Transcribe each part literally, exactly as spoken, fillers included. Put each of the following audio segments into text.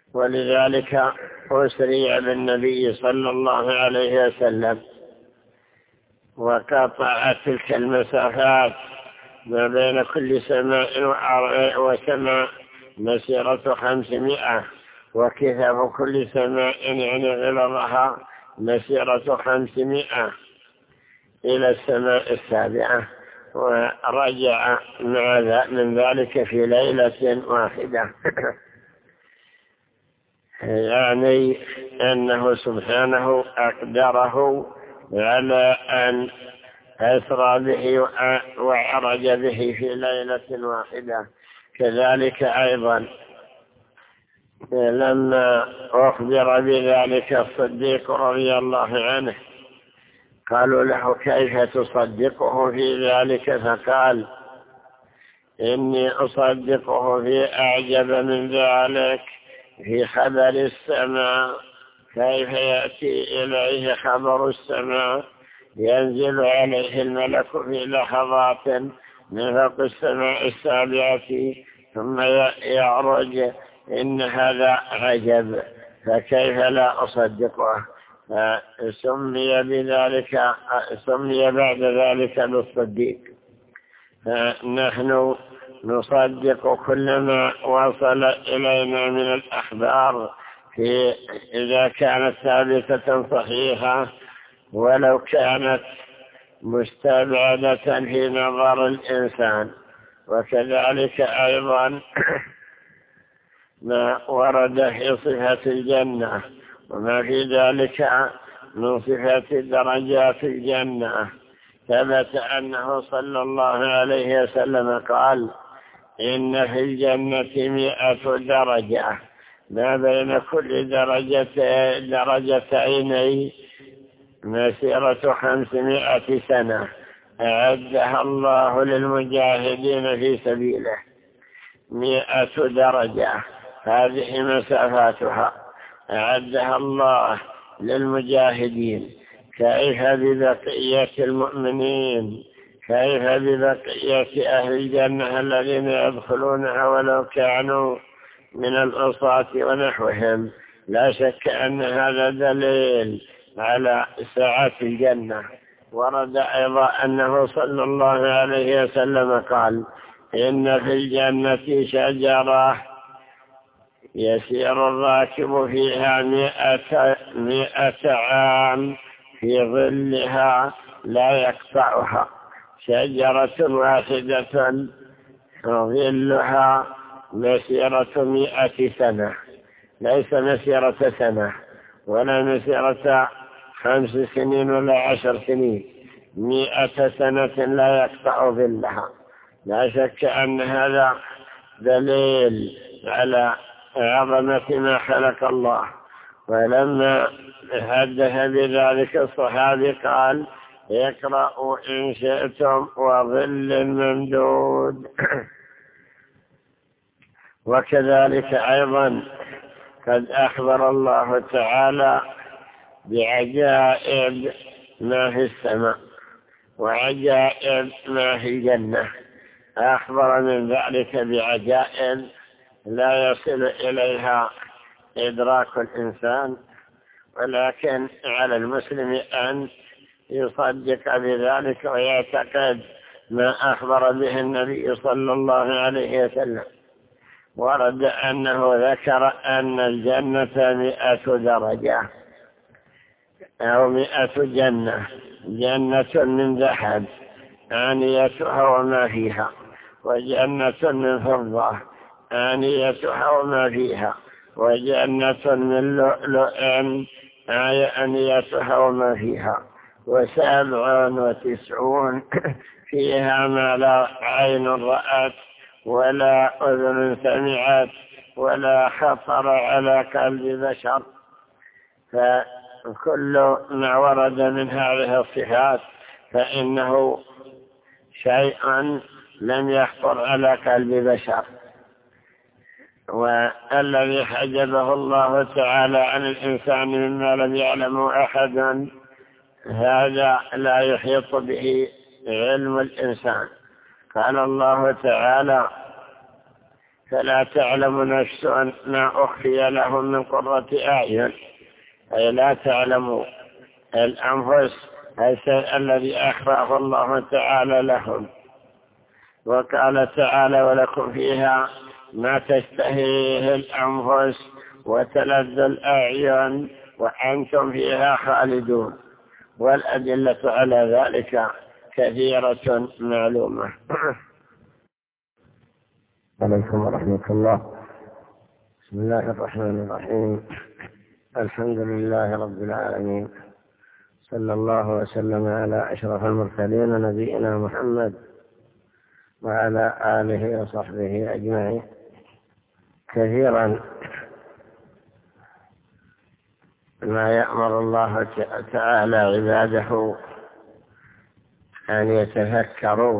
ولذلك أسري بالنبي صلى الله عليه وسلم وقطع تلك المسافات ما بين كل سماء وسماء مسيرة خمسمائة، وكثف كل سماء يعني غلظها مسيرة خمسمائة إلى السماء السابعة، ورجع من ذلك في ليلة واحدة. يعني أنه سبحانه أقدره على أن أسرى به وعرج به في ليلة واحدة. كذلك أيضا لما أخبر بذلك الصديق رضي الله عنه قالوا له كيف تصدقه في ذلك؟ فقال إني أصدقه في أعجب من ذلك، في خبر السماء، كيف يأتي إليه خبر السماء ينزل عليه الملك في لحظات من فوق السماء السابعة ثم يعرج، إن هذا عجب، فكيف لا أصدقه؟ فسمي بذلك سمي بعد ذلك بالصديق. فنحن نصدق كل ما وصل إلينا من الأخبار في إذا كانت ثابتة صحيحة ولو كانت مستبعدة في نظر الإنسان. وكذلك أيضا ما ورد في صفة الجنة وما في ذلك من صفة درجات الجنة. ثبت أنه صلى الله عليه وسلم قال إن في الجنة مئة درجة، ما بين كل درجة درجتين مسيرة خمسمائة سنة، أعدها الله للمجاهدين في سبيله. مئة درجة هذه مسافاتها أعدها الله للمجاهدين، كيف ببقية المؤمنين؟ كيف ببقية أهل الجنة الذين يدخلونها ولو كانوا من العصاة ونحوهم؟ لا شك أن هذا دليل على سعة الجنة. ورد أيضا أنه صلى الله عليه وسلم قال إن في الجنة شجرة يسير الراكب فيها مئة, مئة عام في ظلها لا يقطعها، شجرة واحدة ظلها مسيرة مئة سنة، ليس مسيرة سنة ولا مسيرة خمس سنين ولا عشر سنين، مئة سنة لا يقطع ظلها. لا شك أن هذا دليل على عظمة ما خلق الله. ولما حدث بذلك الصحابي قال اقرأوا إن شئتم وظل ممدود. وكذلك أيضا قد أخبر الله تعالى بعجائب ما في السماء وعجائب ما في الجنة. أخبر من ذلك بعجائب لا يصل إليها إدراك الإنسان، ولكن على المسلم أن يصدق بذلك ويعتقد ما أخبر به النبي صلى الله عليه وسلم. ورد أنه ذكر أن الجنة مئة درجة أو مئة جنة، جنة من ذهب آنيتها وما فيها، وجنة من فضة آنيتها وما فيها، وجنة من لؤلؤ آنيتها وما فيها، وسبع وتسعون فيها ما لا عين رأت ولا أذن سمعت ولا خطر على قلب بشر. فكل ما ورد من هذه الصفات فإنه شيء لم يخطر على قلب بشر. والذي حجبه الله تعالى عن الإنسان مما لم يعلمه أحد هذا لا يحيط به علم الإنسان. قال الله تعالى فلا تعلم نفس ما أخفي لهم من قرة أعين، أي لا تعلم الأنفس الشيء الذي أخفاه الله تعالى لهم. وقال تعالى: ولكم فيها ما تشتهيه الأنفس وتلذ الأعين وأنتم فيها خالدون. والأدلة على ذلك كثيرة معلومة. عليكم ورحمة الله. بسم الله الرحمن الرحيم. الحمد لله رب العالمين، صلى الله وسلم على أشرف المرسلين نبينا محمد وعلى آله وصحبه أجمعين. كثيرا ما يأمر الله تعالى عباده أن يتفكروا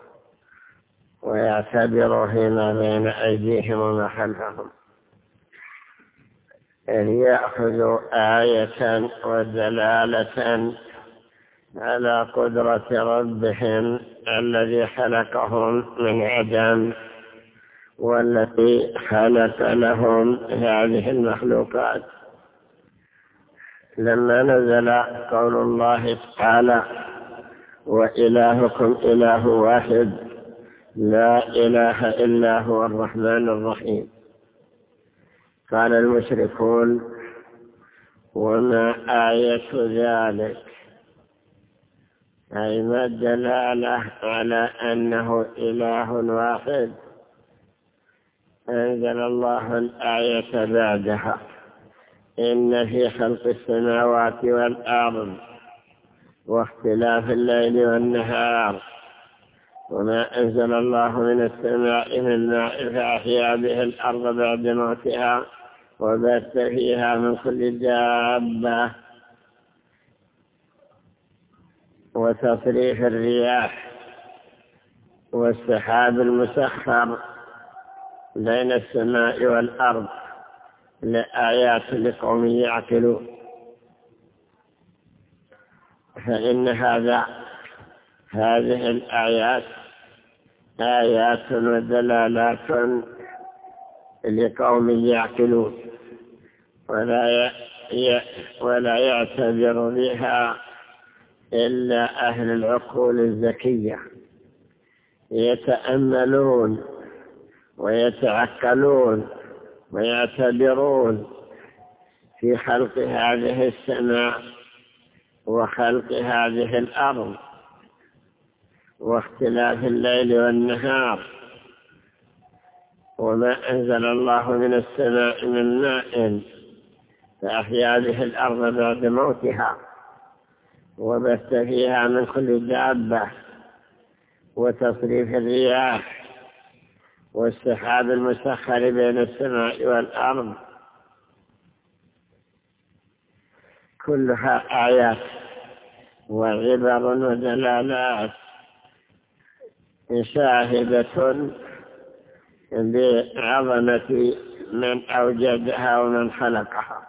ويعتبروا فيما بين أيديهم وما خلفهم، أن يأخذوا آية ودلالة على قدرة ربهم الذي خلقهم من عدم والذي خلق لهم هذه المخلوقات. لما نزل قول الله تعالى: وإلهكم إله واحد لا إله إلا هو الرحمن الرحيم، قال المشركون: وما آية ذلك؟ أي ما الدلالة على أنه إله واحد؟ أنزل الله الآية بعدها: إن في خلق السماوات والأرض واختلاف الليل والنهار وما أنزل الله من السماء من ماء فأحيا به الأرض بعد موتها وبث فيها من كل دابة وتصريف الرياح والسحاب المسخر بين السماء والأرض لآيات لقوم يعقلون. فإن هذا هذه الآيات آيات ودلالات لقوم يعقلون ولا ولا يعتبر بها إلا أهل العقول الذكية، يتأملون ويتعقلون ويعتبرون في خلق هذه السماء وخلق هذه الأرض واختلاف الليل والنهار وما أنزل الله من السماء من ماء فأحيا به الأرض بعد موتها وبث فيها من كل دابة وتصريف الرياح والسحاب المسخر بين السماء والأرض، كلها آيات وعبر ودلالات شاهدة بعظمة من أوجدها ومن خلقها.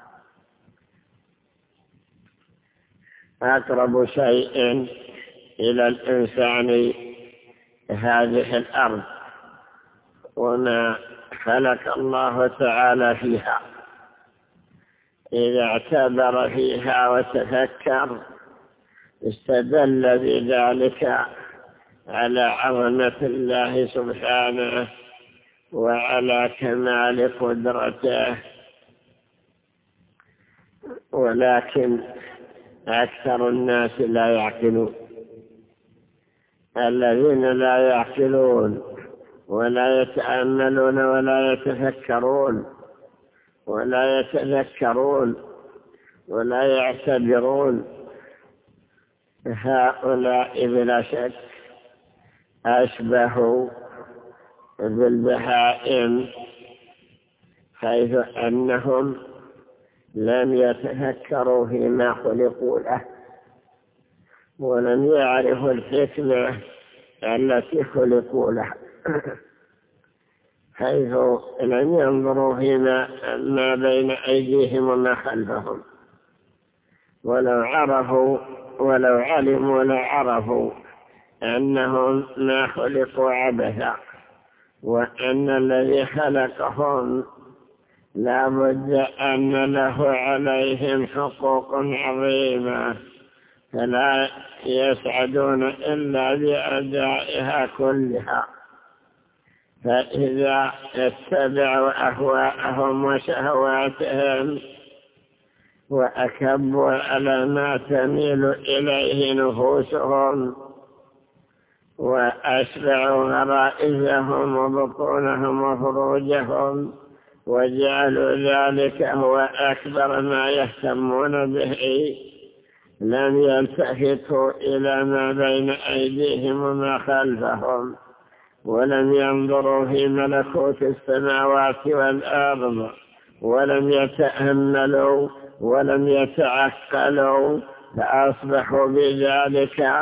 أقرب شيء إلى الإنسان هذه الأرض وما خلق الله تعالى فيها. إذا اعتبر فيها وتفكر استدل بذلك على عظمة الله سبحانه وعلى كمال قدرته. ولكن أكثر الناس لا يعقلون. الذين لا يعقلون ولا يتأملون ولا يتفكرون ولا يتذكرون ولا يعتبرون، هؤلاء بلا شك أشبه بالبهائم، حيث أنهم لم يتفكروا فيما خلقوا له ولم يعرفوا الحكمة التي خلقوا لها، حيث لم ينظروا فيما ما بين أيديهم وما خلفهم. ولو عرفوا ولو علموا لعرفوا أنهم ما خلقوا عبثا وأن الذي خلقهم لا بد أن له عليهم حقوق عظيمة، فلا يسعدون إلا بأدائها كلها. فإذا اتبعوا أهواءهم وشهواتهم وأكبوا على ما تميل إليه نفوسهم وأشبعوا غرائزهم وبطونهم وفروجهم وجعلوا ذلك هو أكبر ما يهتمون به، لم يلتفتوا إلى ما بين أيديهم وما خلفهم، ولم ينظروا في ملكوت السماوات والأرض، ولم يتأملوا ولم يتعقلوا، فأصبحوا بذلك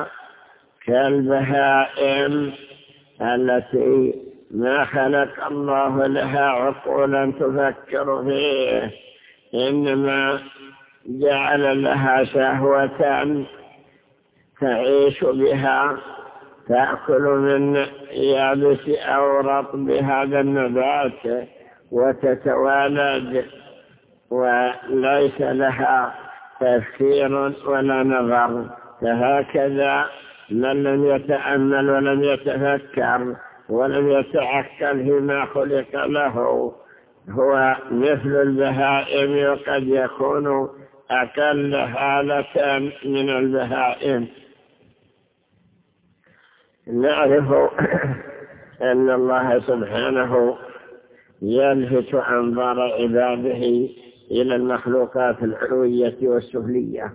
كالبهائم التي ما خلق الله لها عقولا تفكر فيه، إنما جعل لها شهوة تعيش بها، تأكل من يابس أو رطب هذا النبات وتتوالد، وليس لها تفكير ولا نظر. فهكذا من لم يتأمل ولم يتفكر ولم يتعقل فيما خلق له هو مثل البهائم، وقد يكون أقل حالة من البهائم. نعرف أن الله سبحانه يلفت أنظار عباده إلى المخلوقات العلوية والسفلية،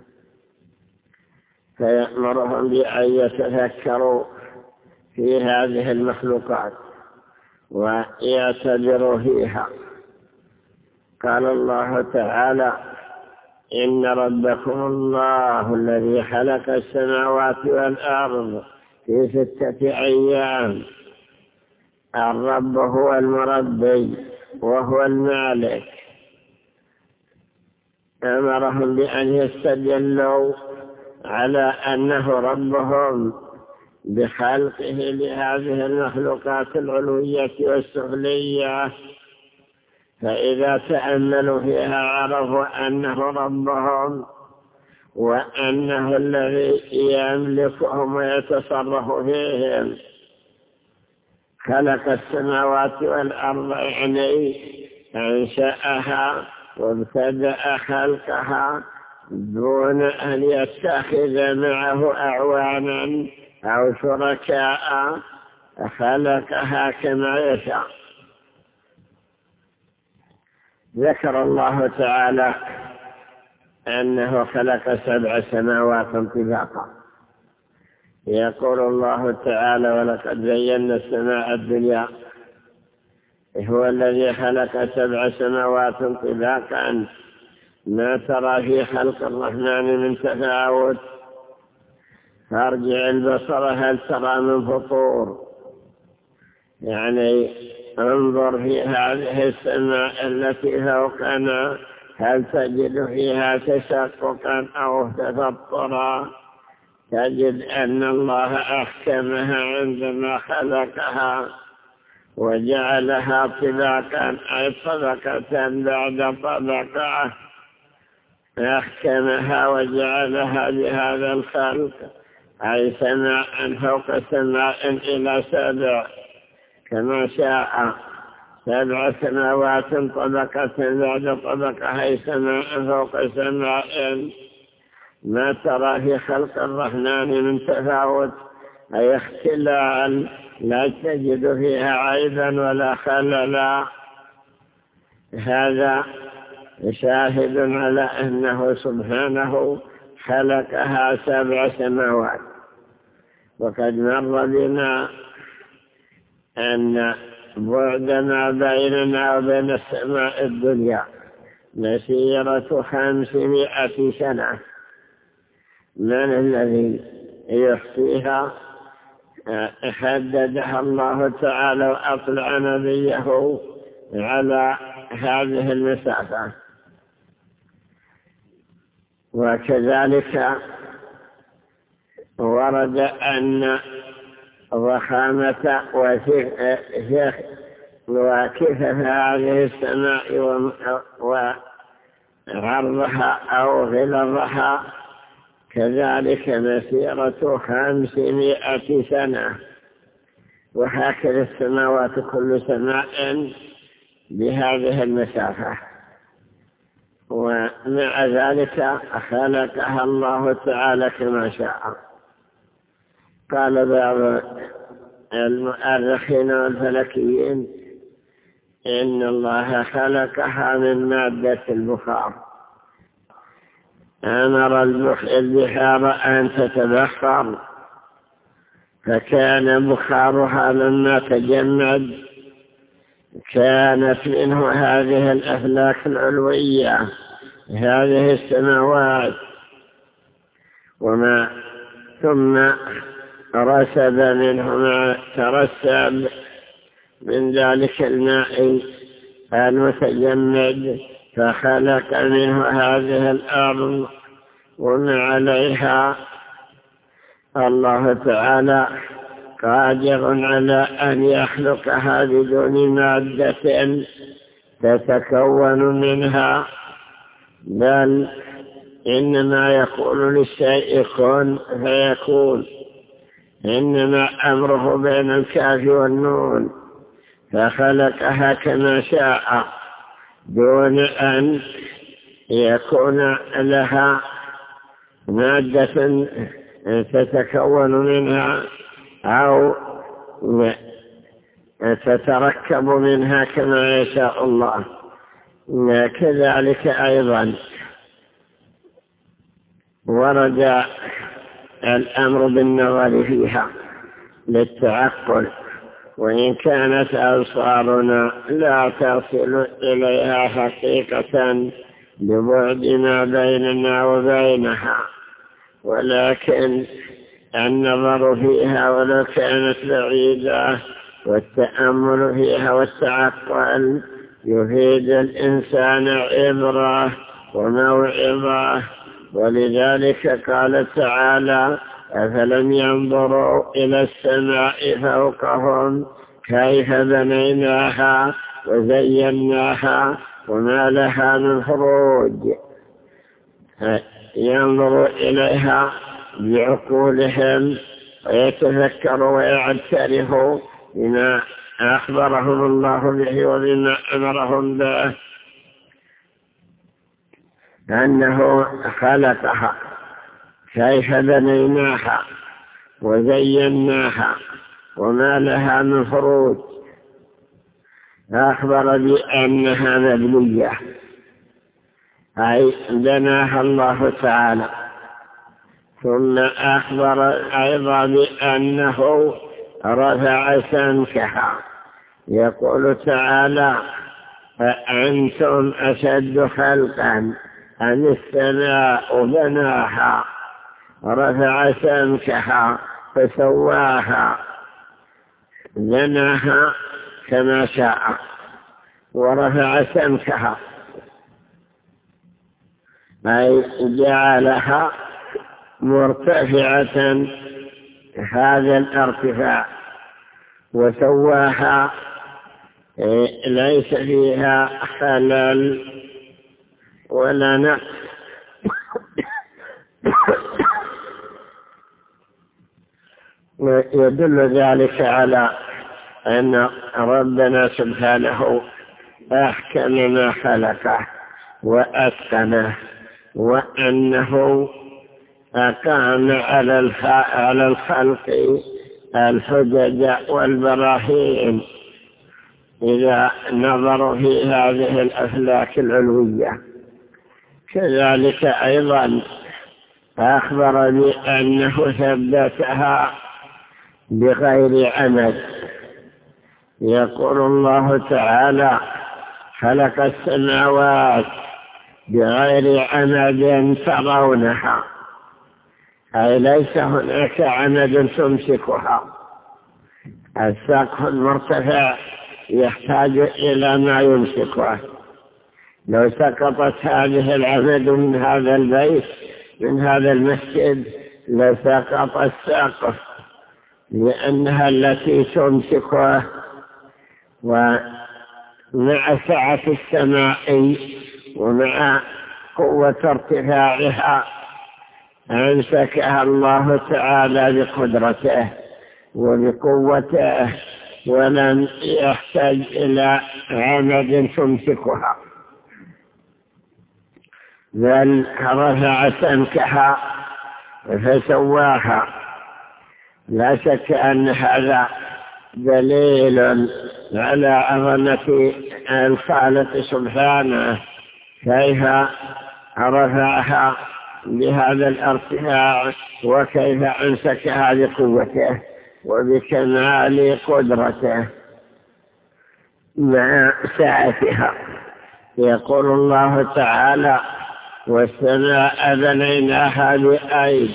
فيأمرهم بأن يتفكروا في هذه المخلوقات ويعتبروا فيها. قال الله تعالى: إن ربكم الله الذي خلق السماوات والأرض في ستة أيام. الرب هو المربي وهو المالك. أمرهم بأن يستدلوا على أنه ربهم بخلقه لهذه المخلوقات العلوية والسفلية، فإذا تأملوا فيها عرفوا أنه ربهم وأنه الذي يملكهم ويتصرف فيهم. خلق السماوات والأرض يعني أنشأها وابتدأ خلقها دون أن يتخذ معه أعوانا أو شركاء، خلقها كما يشاء. ذكر الله تعالى أنه خلق سبع سماوات طباقا. يقول الله تعالى: ولقد زينا السماء الدنيا. هو الذي خلق سبع سماوات طباقا، ما ترى في خلق الرحمن من تفاوت، فارجع البصر هل ترى من فطور. يعني انظر في هذه السماء التي فوقنا هل تجد فيها تشققا أو تفطرا، تجد أن الله أحكمها عندما خلقها وجعلها طباقا، أي طبقة بعد طبقة، أحكمها وجعلها بهذا الخلق، أي سماء فوق سماء إلى سبع كما شاء، سبع سماوات طبقة بعد طبقة، أي سماء فوق سماء. ما ترى في خلق الرحمن من تفاوت، أي اختلال، لا تجد فيها عيبا ولا خللا. هذا شاهد على أنه سبحانه خلقها سبع سماوات. وقد مر بنا أن بعد ما بيننا وبين السماء الدنيا مسيرة خمسمائة سنة. من الذي يحصيها؟ حددها الله تعالى وأطلع نبيه على هذه المسافة. وكذلك ورد أن ضخامة وكثف هذه السماء وعرضها أو غلظها كذلك مسيرة خمسمائة سنة. وهكذا السماوات كل سماء بهذه المسافة، ومع ذلك خلقها الله تعالى كما شاء. قال بعض المؤرخين والفلكيين إن الله خلقها من مادة البخار، أمر البحار أن تتبخر فكان بخارها لما تجمد كانت منه هذه الأفلاك العلوية، هذه السماوات، وما ثم رسب منه ما ترسب من ذلك الماء المتجمد، فخلق منه هذه الأرض وما عليها. الله تعالى قادر على أن يخلقها بدون مادة تتكون منها، بل إنما يقول للشيء كن فيكون، إنما أمره بين الكاف والنون، فخلقها كما شاء دون أن يكون لها مادة تتكون منها أو تتركب منها كما يشاء الله. كذلك أيضا ورد الأمر بالنظر فيها للتعقل، وإن كانت أبصارنا لا تصل إليها حقيقة لبعد ما بيننا وبينها، ولكن النظر فيها ولو كانت بعيدة والتأمل فيها والتعقل يفيد الإنسان عبرة وموعظة. ولذلك قال تعالى: أفلم ينظروا إلى السماء فوقهم كيف بنيناها وزيناها وما لها من فروج. ينظروا إليها بعقولهم ويتذكروا ويعترفوا بما أخبرهم الله به وبما أمرهم به أنه خلقها، كيف بنيناها وزيناها وما لها من فروج. أخبر بأنها مبنية، أي بناها الله تعالى. ثم أخبر أيضا بأنه رفع سمكها. يقول تعالى: أأنتم أشد خلقا أم السماء بناها رفع سمكها فسواها. بناها كما شاء ورفع سمكها، أي جعلها مرتفعة هذا الارتفاع، وسواها ليس فيها خلل ولا نقص. يدل ذلك على أن ربنا سبحانه أحكم ما خلقه وأتقنه، وأنه أقام على الخلق الحجج والبراهين إذا نظروا في هذه الأفلاك العلوية. كذلك أيضا أخبر بأنه ثبتها بغير عمد. يقول الله تعالى: خلق السماوات بغير عمد ترونها، أي ليس هناك عمد تمسكها. السقف المرتفع يحتاج إلى ما يمسكه. لو سقطت هذه العمد من هذا البيت من هذا المسجد لسقط السقف، لأنها التي تمسكه، ومع سعة السماء ومع قوة ارتفاعها أمسكها الله تعالى بقدرته وبقوته، ولم يحتاج إلى عمد تمسكها، بل رفع سمكها فسواها. لا شك أن هذا دليل على عظمة الخالق سبحانه، كيف رفعها بهذا الارتفاع وكيف أمسكها بقوته وبكمال قدرته مع سعتها. يقول الله تعالى: والسماء بنيناها بأيد.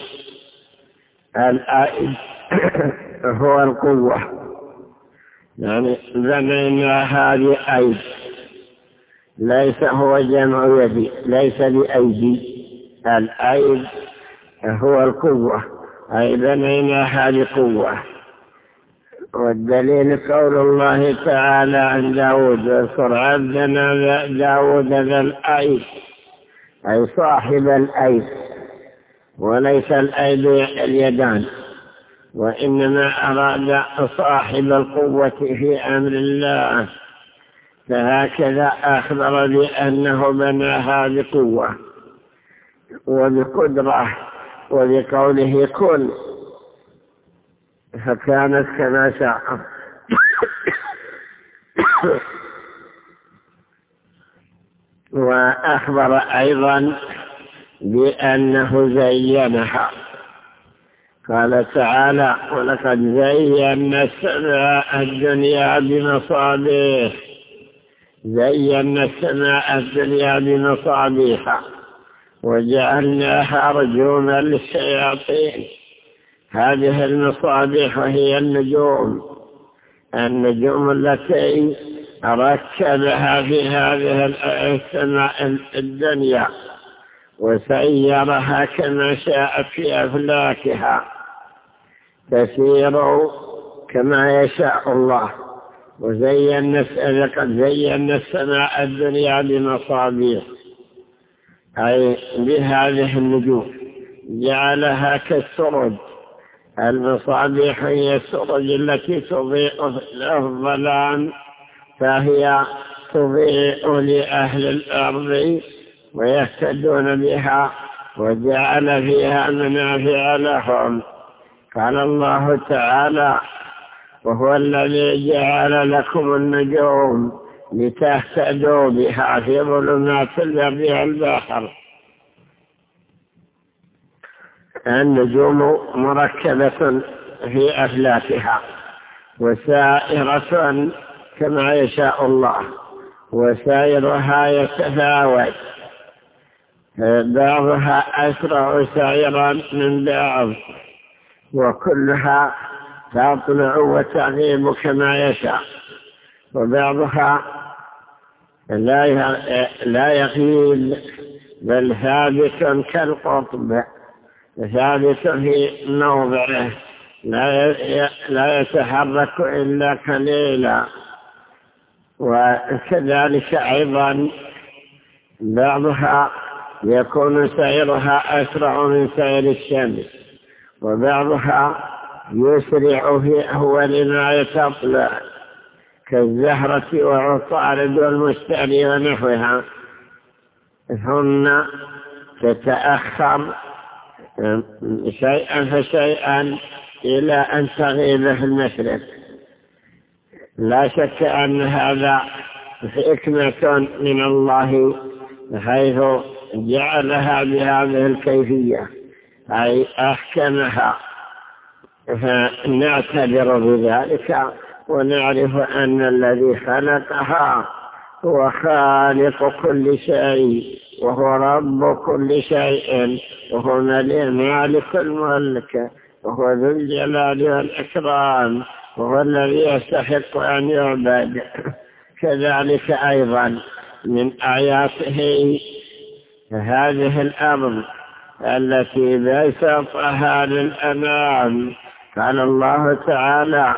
الأيد هو القوة، يعني بنيناها بأيد، ليس هو جمع يدي، ليس بأيدي. الأيد هو القوة، أي بنيناها بقوة. والدليل قول الله تعالى عن داود: واذكر عبدنا داود ذا الأيد، أي صاحب الأيد، وليس الأيد اليدان، وإنما أراد صاحب القوة في أمر الله. فهكذا أخبر بأنه بناها بقوة وبقدرة، وبقوله كن فكانت كما شاء. وأخبر أيضا بأنه زينها. قال تعالى: ولقد زينا السماء الدنيا بمصابيح. زينا السماء الدنيا بمصابيح وجعلناها رجوما للشياطين. هذه المصابيح هي النجوم، النجوم التي ركبها في هذه السماء الدنيا وسيرها كما شاء في أفلاكها، تسير كما يشاء الله. وزينا لقد زينا السماء الدنيا بمصابيح، أي بهذه النجوم، جعلها كالسرج. المصابيح هي السرج التي تضيء في الظلام، فهي تضيء لأهل الأرض ويهتدون بها، وجعل فيها منافع لهم. قال الله تعالى: وهو الذي جعل لكم النجوم لتهتدوا بها في ظلمات البر والبحر. النجوم مركبة في أفلاكها وسائرة كما يشاء الله، وسائرها يتفاوت، بعضها أسرع سائرا من بعض، وكلها تطلع وتغيب كما يشاء، وبعضها لا يغيب بل ثابت كالقطب، ثابت في موضعه، لا يتحرك إلا قليلا. وكذلك أيضا بعضها يكون سيرها أسرع من سير الشمس، وبعضها يسرع في أول ما تطلع كالزهرة وعطارد والمشتري ونحوها، ثم تتأخر شيئا فشيئا إلى أن تغيب في المشرق. لا شك أن هذا حكمة من الله حيث جعلها بهذه الكيفية، أي أحكمها، فنعتبر بذلك ونعرف أن الذي خلقها هو خالق كل شيء، وهو رب كل شيء، وهو مالك الملك، وهو ذو الجلال والإكرام، وهو الذي يستحق أن يعبد. كذلك أيضا من آياته هذه الأرض التي بسطها للأنام، قال الله تعالى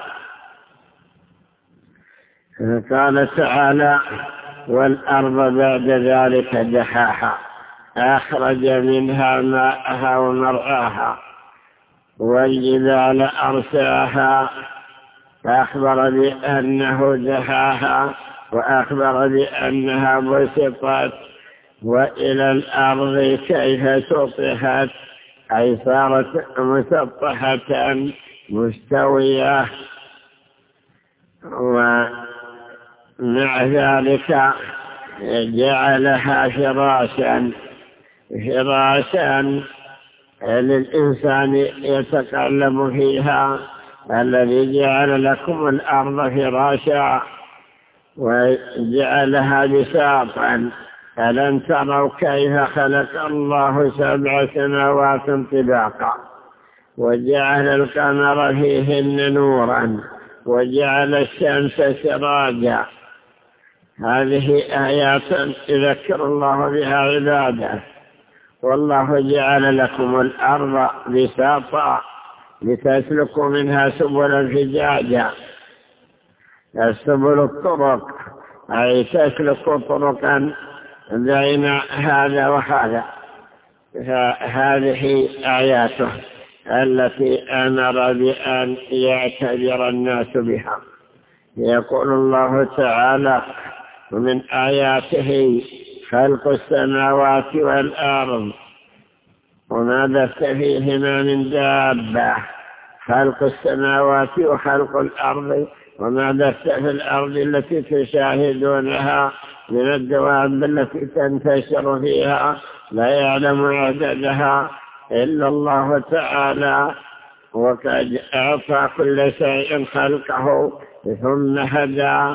قال تعالى والأرض بعد ذلك دحاها أخرج منها ماءها ومرعاها والجبال أرساها فأخبر بأنه دحاها وأخبر بأنها بسطت وإلى الأرض كيف سطحت أي صارت مسطحة مستوية ومع ذلك جعلها فراشا فراشا للإنسان يتقلب فيها الذي جعل لكم الأرض فراشا وجعلها بساطا ألم تروا كيف خلق الله سبع سماوات طباقا وجعل القمر فيهن نورا وجعل الشمس سراجا هذه آيات يذكر الله بها عباده والله جعل لكم الأرض بساطا لتسلكوا منها سبلا فجاجا السبل الطرق أي تسلكوا طرقا بين هذا وهذا هذه آياته التي أمر بأن يعتبر الناس بها يقول الله تعالى ومن آياته خلق السماوات والأرض وما بث فيهما من دابة خلق السماوات وخلق الأرض وما بث في الأرض التي تشاهدونها من الدواب التي تنتشر فيها لا يعلم عددها إلا الله تعالى وقد أعطى كل شيء خلقه ثم هدى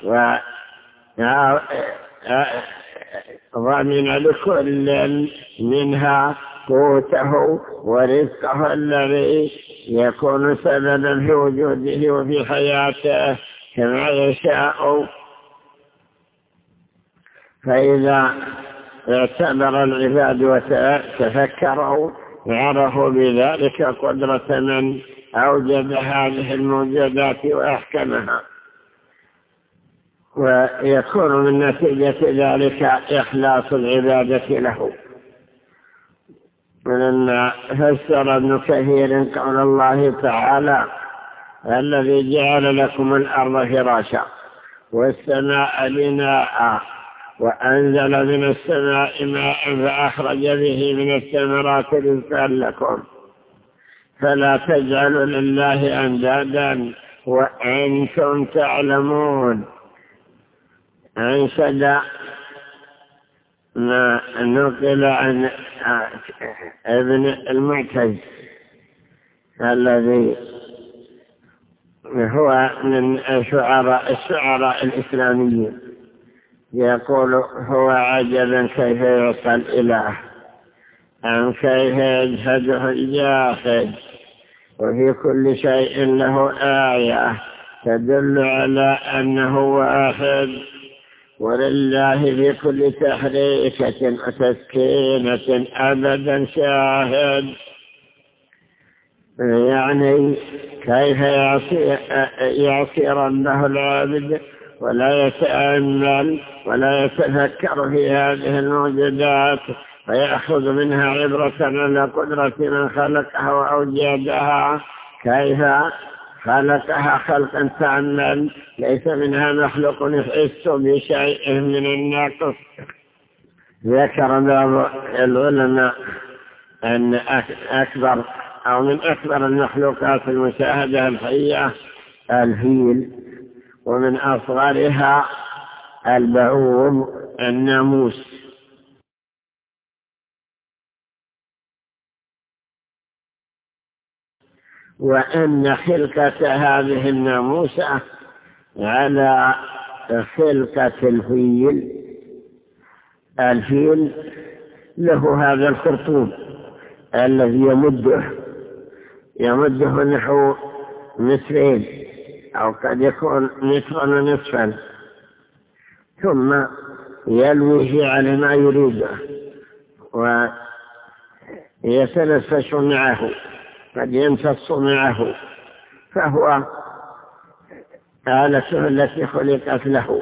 وضمن لكل منها قوته ورزقه الذي يكون سببا في وجوده وفي حياته كما يشاء فإذا اعتبر العباد وتفكروا عرفوا بذلك قدرة من أوجد هذه الموجودات وأحكمها ويكون من نتيجة ذلك إخلاص العبادة له ولما فسر ابن كثير قول الله تعالى الذي جعل لكم الأرض فراشا والسماء بناء وأنزل من السماء ماء فأخرج به من الثمرات رزقا لكم فلا تجعلوا لله أندادا وأنتم تعلمون أنشد ما نقل عن ابن المعتز الذي هو من الشعراء الشعراء الإسلاميين يقول هو عجبا كيف يعصى الإله أم كيف يجهده الجاحد وفي كل شيء له آية تدل على أنه واحد ولله في كل تحريكة وتسكينة أبدا شاهد يعني كيف يعصي, يعصي ربه العابد ولا يتأمل ولا يتفكر في هذه الموجودات فيأخذ منها عبرة على قدرة من خلقها وأوجدها كيف خلقها خلقا تأمل ليس منها مخلوق يحس بشيء من الناقص. ذكر بعض العلماء أن أكبر أو من أكبر المخلوقات المشاهدة الحية الفيل ومن أصغرها البعوض الناموس وأن خلقة هذه الناموسة على خلقة الفيل الفيل له هذا الخرطوم الذي يمده يمده نحو مترين أو قد يكون مترا ونصفا ثم يلويه على ما يريده ويتنفس معه قد يمتص معه فهو آلة التي خلقت له.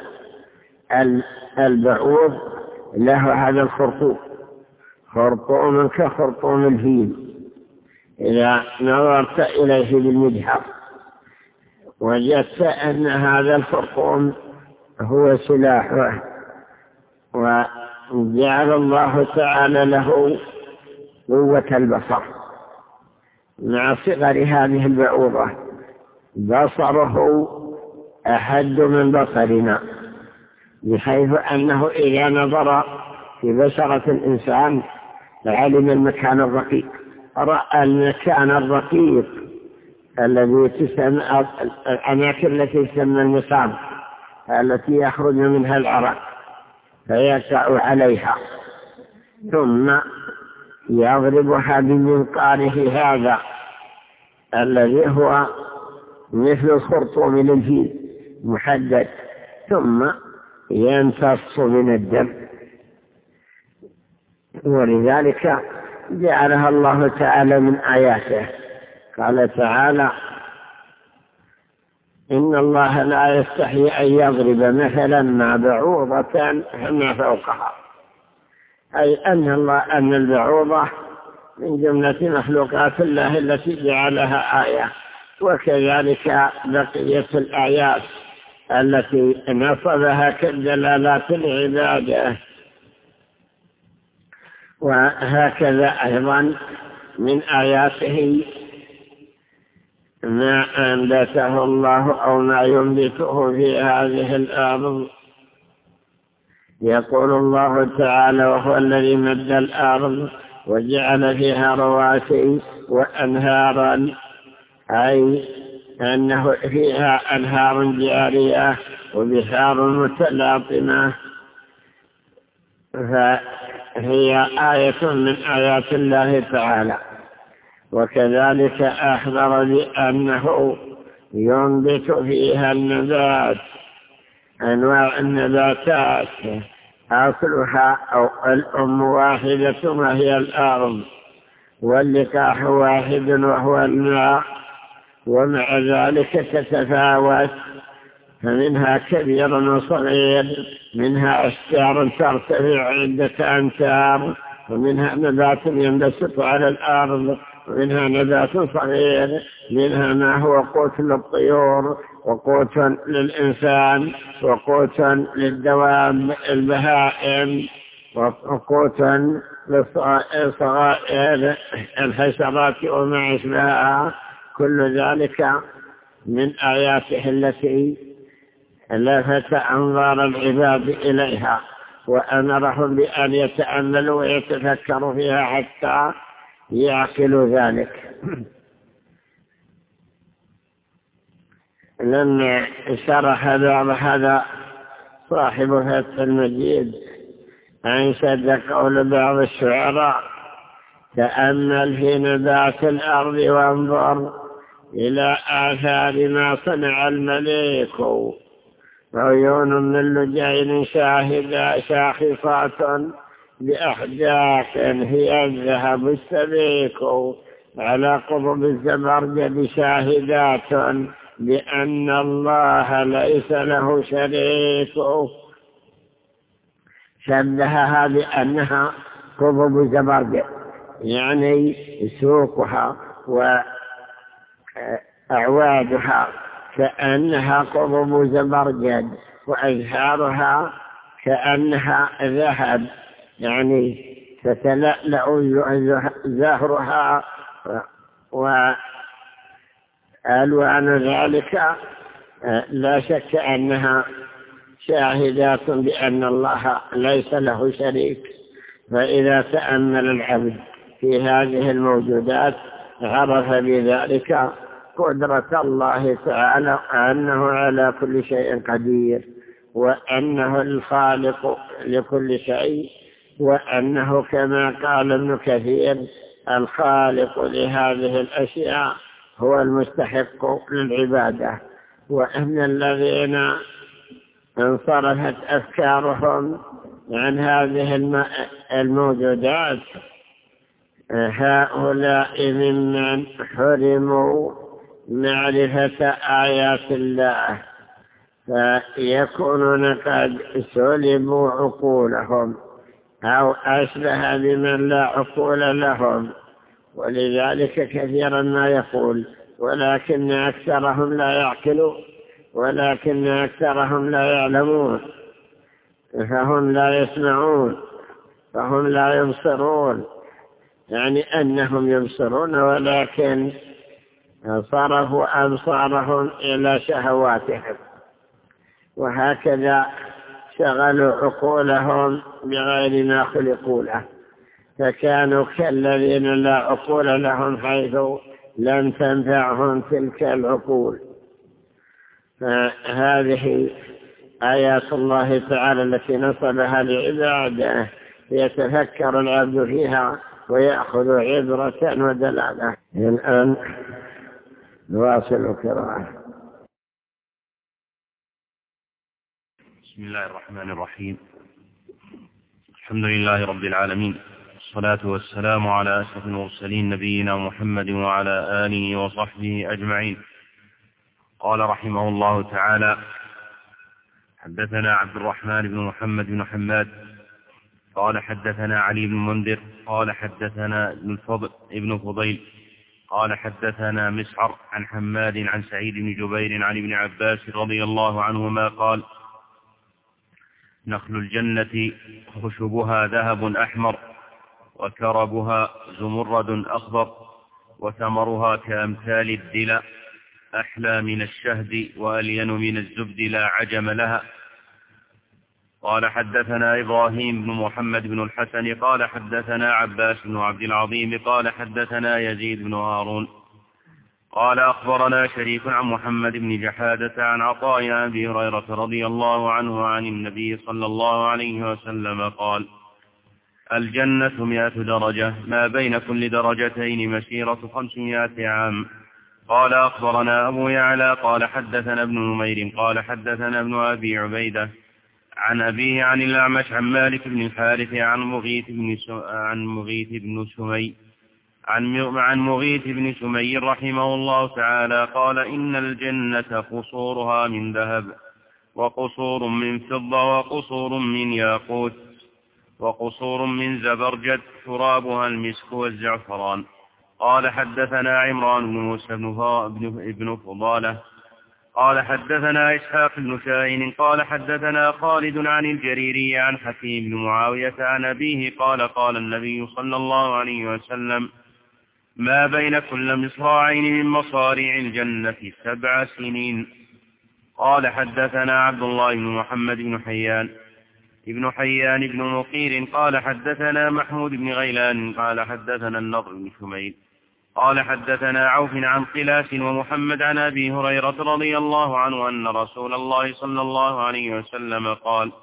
البعوض له هذا الخرطوم، خرطوم كخرطوم الفيل إذا نظرت إليه بالمجهر وجدت أن هذا الخرطوم هو سلاحه. وجعل الله تعالى له قوة البصر مع صغر هذه البعوضة، بصره أحد من بصرنا، بحيث أنه إذا نظر في بشرة الإنسان علم المكان الرقيق، رأى المكان الرقيق الذي تسمى الأماكن التي تسمى المسام التي يخرج منها العرق فيسع عليها، ثم يضربها بمنقاره هذا الذي هو مثل الخرطوم للفيل محدد، ثم يمتص من الدم. ولذلك جعلها الله تعالى من آياته. قال تعالى: إن الله لا يستحي أن يضرب مثلا ما بعوضة فما فوقها، أي أن الله أن البعوضة من جملة مخلوقات الله التي جعلها آية، وكذلك بقية الآيات التي نصبها كالدلالات العبادة. وهكذا أيضا من آياته ما أنبته الله أو ما ينبته في هذه الأرض. يقول الله تعالى: وهو الذي مد الأرض وجعل فيها رواسي وأنهارا، أي أنه فيها أنهار جارية وبحار متلاطمة، فهي آية من آيات الله تعالى. وكذلك أخبر بأنه ينبت فيها النبات، أنواع النباتات أصلها أو الأم واحدة وهي الأرض، واللقاح واحد وهو الماء، ومع ذلك تتفاوت، فمنها كبير وصغير، منها أشجار ترتفع عدة أمتار، ومنها نبات ينبسط على الأرض، ومنها نبات صغير، منها ما هو قوت للطيور وقوت للإنسان وقوت للدواب البهائم وقوت للصغائر الحشرات وما أشبهها. كل ذلك من آياته التي لفت أنظار العباد إليها وأمرهم بأن يتأملوا ويتفكروا فيها حتى يعقلوا ذلك. لما شرح بعض هذا صاحب فتح المجيد أنشد قول بعض الشعراء: تأمل في نبات الأرض وانظر إلى آثار ما صنع المليك، عيون من لجين شاهدة شاخصات بأحداق هي الذهب السبيك، على قضب الزبرجد شاهدات بأن الله ليس له شريك. شبهها بأنها قضب زبرجد، يعني سوقها وأعوادها كأنها قضب زبرجد، وأزهارها كأنها ذهب، يعني تتلألأ زهرها، وألوان ذلك لا شك أنها شاهدات بأن الله ليس له شريك. فإذا تأمل العبد في هذه الموجودات عرف بذلك قدرة الله تعالى، أنه على كل شيء قدير، وأنه الخالق لكل شيء، وأنه كما قال ابن كثير: الخالق لهذه الأشياء هو المستحق للعبادة. وأن الذين انصرفت أفكارهم عن هذه الموجودات هؤلاء ممن حرموا معرفة آيات الله، فيكونون قد سلبوا عقولهم أو أشبه بمن لا عقول لهم. ولذلك كثيرا ما يقول ولكن أكثرهم لا يعقلون، ولكن أكثرهم لا يعلمون، فهم لا يسمعون، فهم لا يبصرون، يعني أنهم يبصرون ولكن صرفوا أبصارهم إلى شهواتهم، وهكذا شغلوا عقولهم بغير ما خلقوا له، فكانوا كالذين لا عقول لهم حيث لم تنفعهم تلك العقول. فهذه آيات الله تعالى التي نصبها لعباده يتفكر العبد فيها ويأخذ عبرة ودلالة. الآن نواصل القراءة. بسم الله الرحمن الرحيم. الحمد لله رب العالمين، والصلاة والسلام على أشرف المرسلين نبينا محمد وعلى آله وصحبه أجمعين. قال رحمه الله تعالى: حدثنا عبد الرحمن بن محمد بن حماد قال حدثنا علي بن منذر قال حدثنا ابن الفضل ابن فضيل قال حدثنا مسعر عن حماد عن سعيد بن جبير عن ابن عباس رضي الله عنهما قال: نخل الجنة خشبها ذهب أحمر وكربها زمرد أخضر وثمرها كأمثال الدلة أحلى من الشهد وألين من الزبد لا عجم لها. قال حدثنا إبراهيم بن محمد بن الحسن قال حدثنا عباس بن عبد العظيم قال حدثنا يزيد بن هارون قال أخبرنا شريك عن محمد بن جحادة عن عطاء عن أبي هريرة رضي الله عنه عن النبي صلى الله عليه وسلم قال: الجنة مئة درجة، ما بين كل درجتين مسيرة خمسمائة عام. قال أخبرنا أبو يعلى قال حدثنا ابن نمير قال حدثنا ابن أبي عبيدة عن أبيه عن الأعمش عن مالك بن الحارث عن مغيث بن عن مغيث بن سمي عن عن مغيث بن سمي رحمه الله تعالى قال: إن الجنة قصورها من ذهب وقصور من فضة وقصور من ياقوت وقصور من زبرجد ترابها المسك والزعفران. قال حدثنا عمران بن موسى بن فضالة قال حدثنا إسحاق بن شاهين قال حدثنا خالد عن الجريري عن حكيم بن معاوية عن أبيه قال: قال النبي صلى الله عليه وسلم: ما بين كل مصراعين من مصاريع الجنة سبع سنين. قال حدثنا عبد الله بن محمد بن حيان ابن حيان بن مقير قال حدثنا محمود بن غيلان قال حدثنا النضر بن شميل قال حدثنا عوف عن قلاس ومحمد عن أبي هريرة رضي الله عنه أن رسول الله صلى الله عليه وسلم قال: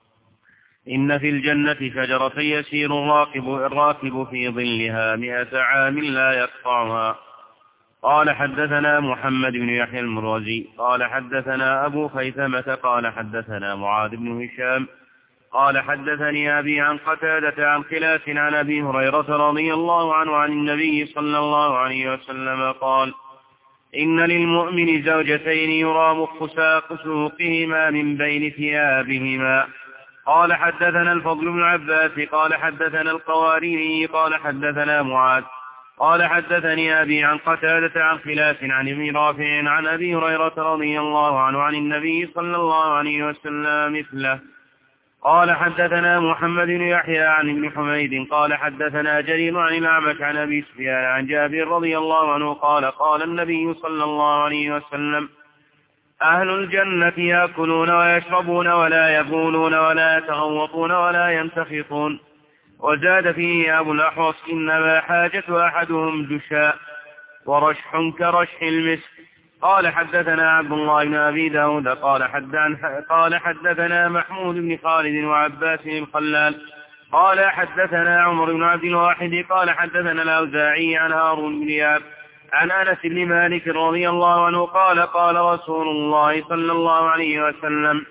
إن في الجنة شجرة يسير الراكب, الراكب في ظلها مئة عام لا يقطعها. قال حدثنا محمد بن يحيى المروزي قال حدثنا أبو خيثمة قال حدثنا معاذ بن هشام قال حدثني أبي عن قتادة عن قلاس عن أبي هريرة رضي الله عنه عن النبي صلى الله عليه وسلم قال: إن للمؤمن زوجتين يرى مخ ساق سوقهما من بين ثيابهما. قال حدثنا الفضل بن عباس قال حدثنا القواريري قال حدثنا معاذ قال حدثني أبي عن قتادة عن خلاف عن ابن رافع عن أبي هريرة رضي الله عنه عن النبي صلى الله عليه وسلم مثله. قال حدثنا محمد بن يحيى عن ابن حميد قال حدثنا جرير عن الأعمش عن أبي سفيان عن جابر رضي الله عنه قال: قال النبي صلى الله عليه وسلم: أهل الجنة يأكلون ويشربون ولا يبولون ولا يتغوطون ولا ينتخطون. وزاد فيه أبو الأحوص: إنما حاجة أحدهم جشاء ورشح كرشح المسك. قال حدثنا عبد الله بن أبي داود قال, حد قال حدثنا محمود بن خالد وعباس الخلال قال حدثنا عمر بن عبد الواحد قال حدثنا الأوزاعي عن هارون بن ياب عن أنس بن مالك رضي الله عنه قال: قال رسول الله صلى الله عليه وسلم: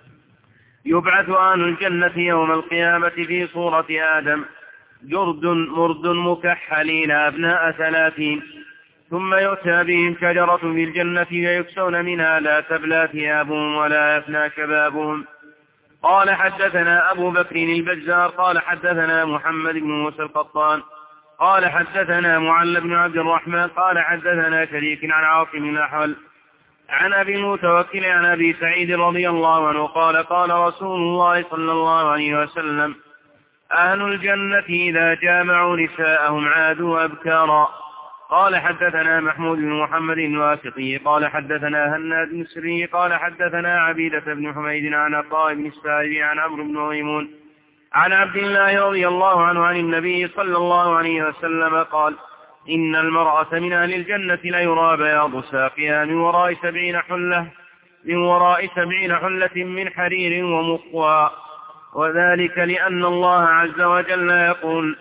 يبعث أهل الجنة يوم القيامة في صورة آدم جرد مرد مكحلين أبناء ثلاثين ثم يؤتى بهم شجرة في الجنة فيكسون منها لا تبلى ثيابهم ولا يفنى شبابهم. قال حدثنا أبو بكر البزار قال حدثنا محمد بن موسى القطان قال حدثنا معل بن عبد الرحمن قال حدثنا شريك عن عاصم الأحول عن أبي المتوكل عن أبي سعيد رضي الله عنه قال قال رسول الله صلى الله عليه وسلم: أهل الجنة إذا جامعوا نساءهم عادوا أبكارا. قال حدثنا محمود بن محمد الواسطي قال حدثنا هناد بن السري قال حدثنا عبيدة بن حميد عن عطاء بن السائب عن عمرو بن ميمون عن عبد الله رضي الله عنه عن النبي صلى الله عليه وسلم قال: إن المرأة من أهل الجنة ليرى بياض ساقها من وراء سبعين حلة من وراء سبعين حلة من حرير ومقوى، وذلك لأن الله عز وجل يقول: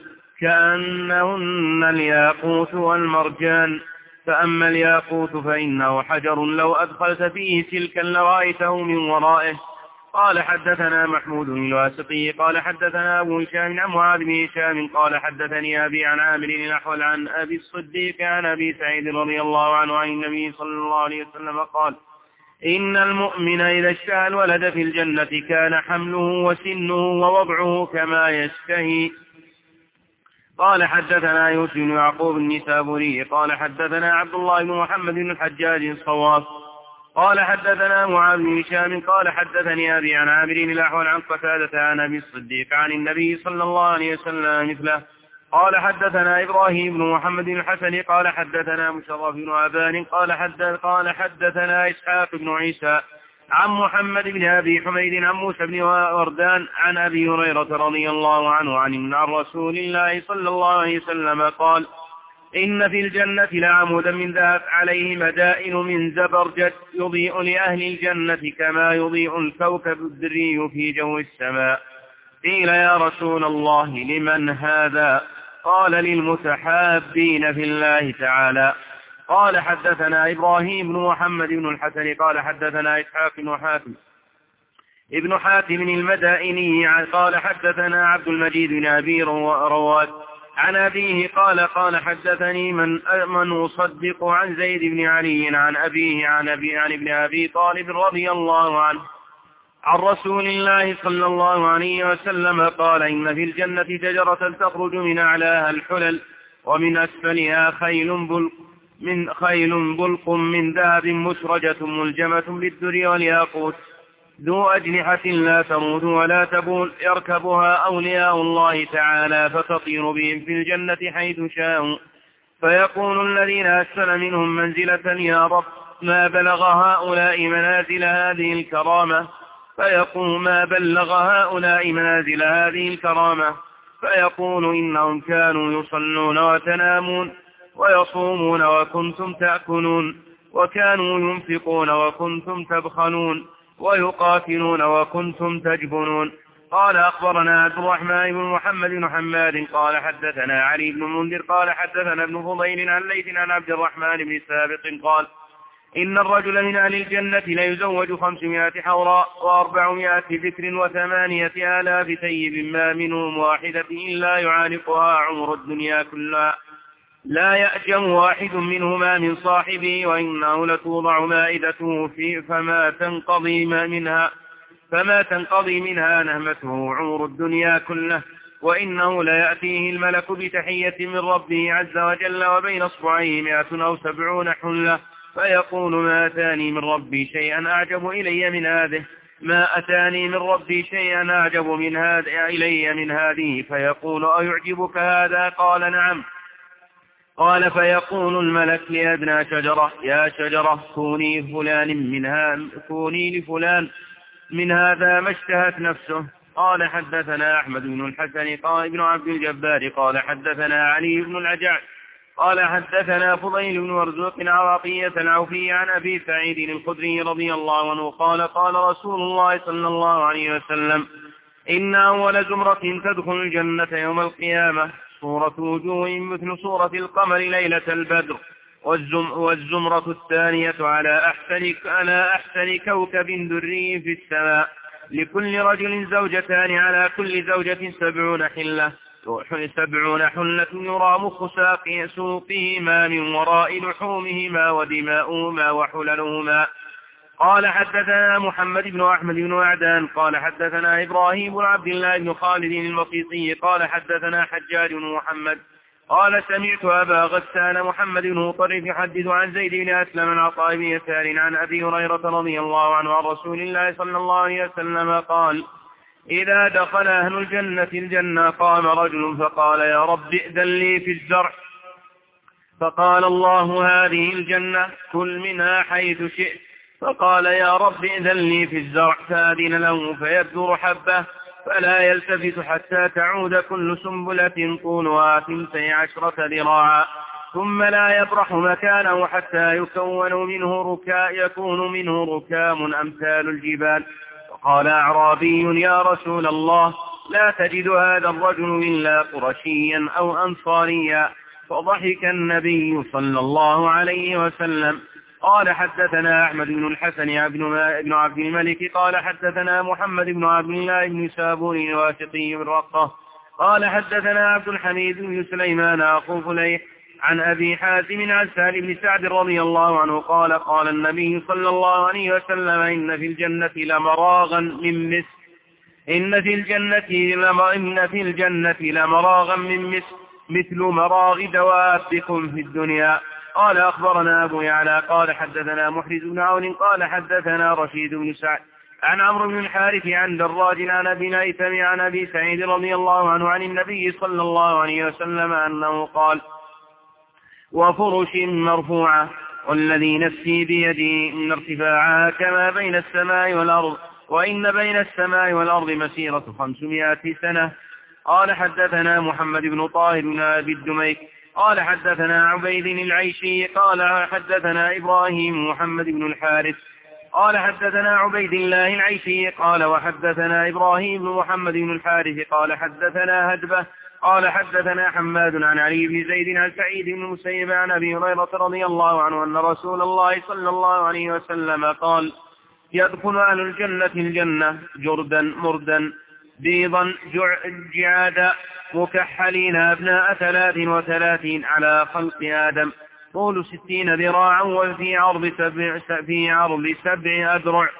كأنهن الياقوت والمرجان، فأما الياقوت فإنه حجر لو أدخلت فيه سلكا لرأيته من ورائه. قال حدثنا محمود الواسطي قال حدثنا أبو هشام عن معاذ بن هشام قال حدثني أبي عن عامر الأحول عن أبي الصديق عن أبي سعيد رضي الله عنه عن النبي صلى الله عليه وسلم قال: إن المؤمن إذا اشتهى الولد في الجنة كان حمله وسنه ووضعه كما يشتهي. قال حدثنا يوسف بن يعقوب النسابوري قال حدثنا عبد الله بن محمد بن الحجاج الصواف قال حدثنا معاذ بن هشام قال حدثني أبي عن عامر الأحول عن قتادة عن أبي الصديق عن النبي صلى الله عليه وسلم مثله. قال حدثنا إبراهيم بن محمد بن الحسن قال حدثنا مشرف بن أبان قال حدث قال حدثنا إسحاق بن عيسى عن محمد بن أبي حميد عن موسى بن وردان عن أبي هريرة رضي الله عنه عن رسول الله صلى الله عليه وسلم قال: إن في الجنة لعمودا من ذهب عليه مدائن من زبرجد يضيء لأهل الجنة كما يضيء الكوكب الدري في جو السماء. قيل: يا رسول الله لمن هذا؟ قال: للمتحابين في الله تعالى. قال حدثنا إبراهيم بن محمد بن الحسن قال حدثنا إسحاق بن حاتم ابن حاتم المدائني قال حدثنا عبد المجيد بن أبي رواد عن أبيه قال قال حدثني من من أصدق عن زيد بن علي عن أبيه عن أبي عن ابن أبي طالب رضي الله عنه عن رسول الله صلى الله عليه وسلم قال: إن في الجنة شجرة تخرج من أعلاها الحلل ومن أسفلها خيل بلق من خيل بلق من ذهب مسرجة ملجمة بالدر والياقوت ذو أجنحة لا تموت ولا تبول يركبها أولياء الله تعالى فتطير بهم في الجنة حيث شاءوا، فيقول الذين أسفل منهم منزلة: يا رب ما بلغ هؤلاء منازل هذه الكرامة، فيقول ما بلغ هؤلاء منازل هذه الكرامة، فيقول إنهم كانوا يصلون وتنامون ويصومون وكنتم تأكلون، وكانوا ينفقون وكنتم تبخلون، ويقاتلون وكنتم تجبنون. قال أخبرنا عبد الرحمن بن محمد بن حماد قال حدثنا علي بن المنذر قال حدثنا ابن فضيل عن ليث عن عبد الرحمن بن سابق قال: إن الرجل من أهل الجنة ليزوج خمسمائة حوراء وأربعمائة ذكر وثمانية آلاف ثيب ما منهم واحدة إلا يعانقها عمر الدنيا كلها لا يأجم واحد منهما من صاحبه، وإنه لتوضع مائدته فيه فما تنقضي منها فما تنقضي منها نهمته عمر الدنيا كله، وإنه ليأتيه الملك بتحية من ربه عز وجل وبين اصبعيه مئة أو سبعون حلة، فيقول: ما أتاني من ربي شيئا أعجب إلي من هذه ما أتاني من ربي شيئا أعجب من هذا إلي من هذه، فيقول: أيعجبك هذا؟ قال: نعم. قال: فيقول الملك لأدنى شجرة: يا شجرة كوني فلان منها كوني لفلان من هذا ما اشتهت نفسه. قال حدثنا أحمد بن الحسن قال ابن عبد الجبار قال حدثنا علي بن العجاج قال حدثنا فضيل بن مرزوق عواطية العوفي عن أبي سعيد الخدري رضي الله عنه قال: قال رسول الله صلى الله عليه وسلم: إن أول زمرة تدخل الجنة يوم القيامة صورة وجوه مثل صورة القمر ليلة البدر، والزم والزمرة الثانية على أحسن, على أحسن كوكب دري في السماء، لكل رجل زوجتان على كل زوجة سبعون حلة، سبعون حلة يرى مخ ساقي سوقهما من وراء لحومهما ودماؤهما وحللهما. قال حدثنا محمد بن أحمد بن وعدان قال حدثنا إبراهيم بن عبد الله بن خالد الوسيطي قال حدثنا حجاج بن محمد قال سمعت أبا غسان محمد بن مطرف يحدث عن زيد بن أسلم عن عطاء بن يسار عن أبي هريرة رضي الله عنه عن رسول الله صلى الله عليه وسلم قال إذا دخل أهل الجنة الجنة قام رجل فقال يا رب ائذن لي في الزرع، فقال الله هذه الجنة كل منها حيث شئت، فقال يا رب ائذن لي في الزرع، فأذن له فيبذر حبه فلا يلتفت حتى تعود كل سنبلة طولها ثنتي عشرة ذراعا، ثم لا يبرح مكانه حتى يكون منه ركا يكون منه ركام أمثال الجبال. فقال أعرابي يا رسول الله لا تجد هذا الرجل إلا قرشيا أو أنصاريا، فضحك النبي صلى الله عليه وسلم. قال حدثنا أحمد بن الحسن بن عبد الملك قال حدثنا محمد بن عبد الله بن سابور الواسطي بالرقة قال حدثنا عبد الحميد بن سليمان أخو فليح عن أبي حازم عن سهل بن سعد رضي الله عنه قال قال النبي صلى الله عليه وسلم إن في الجنة لمراغا من مسك إن في الجنة لمراغا إن في الجنة لمراغا من مسك مثل مراغ دوابكم في الدنيا. قال أخبرنا أبو يعلى قال حدثنا محرز بن عون قال حدثنا رشيد بن سعد عن عمرو بن الحارث عن دراج عن أبي نيثم عن أبي سعيد رضي الله عنه عن النبي صلى الله عليه وسلم أنه قال وفرش مرفوعة والذي نفسي بيدي إن ارتفاعها كما بين السماء والأرض وإن بين السماء والأرض مسيرة خمسمائة سنة. قال حدثنا محمد بن طاهر بن أبي الدميك قال حدثنا عبيد العيشي قال حدثنا إبراهيم محمد بن الحارث قال حدثنا عبيد الله العيشي قال وحدثنا إبراهيم محمد بن الحارث قال حدثنا هدبة قال حدثنا حماد عن علي بن زيد عن سعيد بن المسيب عن أبي هريرة رضي الله عنه أن رسول الله صلى الله عليه وسلم قال يدخل أهل الجنة الجنة جردا مردا بيضا جعادا مكحلين أبناء ثلاث وثلاثين على خلق آدم طول ستين ذراعا وفي عرض سبع, في عرض سبع أذرع.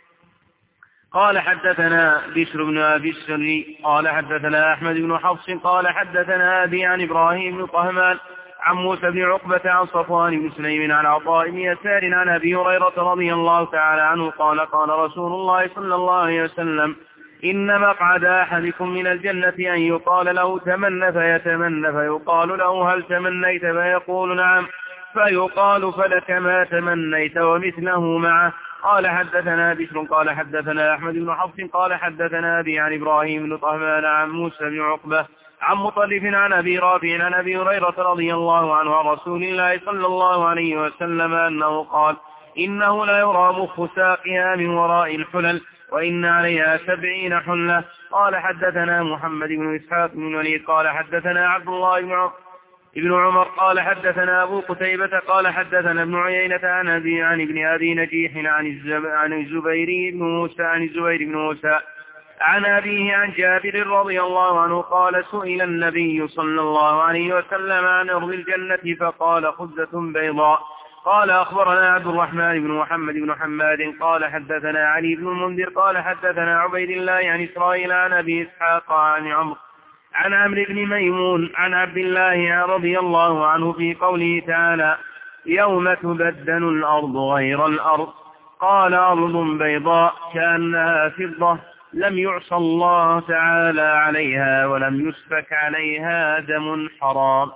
قال حدثنا بشر بن أبي السري قال حدثنا أحمد بن حفص قال حدثنا أبي عن إبراهيم بن طهمان عن موسى بن عقبة عن صفوان بن سليم عن عطاء بن يسار عن أبي هريرة رضي الله تعالى عنه قال قال رسول الله صلى الله عليه وسلم إن مقعد أحدكم من الجنة أن يقال له تمنى فيتمنى فيقال له هل تمنيت فيقول نعم فيقال فلك ما تمنيت ومثله معه. قال حدثنا بشر قال حدثنا أحمد بن حفص قال حدثنا أبي عن إبراهيم بن طهمان عن موسى بن عقبة عن مطلف عن أبي رافع عن أبي هريرة رضي الله عنه عن رسول الله صلى الله عليه وسلم أنه قال إنه لا يرى مخ ساقها من وراء الحلل وإن عليها سبعين حلة. قال حدثنا محمد بن إسحاق بن وليد قال حدثنا عبد الله بن ابن عمر قال حدثنا أبو قتيبة قال حدثنا ابن عيينة عن أبي عن ابن أبي نجيح عن الزبير بن موسى عن الزبير بن موسى عن أبيه عن جابر رضي الله عنه قال سئل النبي صلى الله عليه وسلم عن أرض الجنة فقال خزة بيضاء. قال أخبرنا عبد الرحمن بن محمد بن حماد قال حدثنا علي بن المنذر قال حدثنا عبيد الله عن إسرائيل عن أبي إسحاق عن عمرو عن عمرو بن ميمون عن عبد الله رضي الله عنه في قوله تعالى يوم تبدل الأرض غير الأرض قال أرض بيضاء كأنها فضة لم يعصى الله تعالى عليها ولم يسفك عليها دم حرام.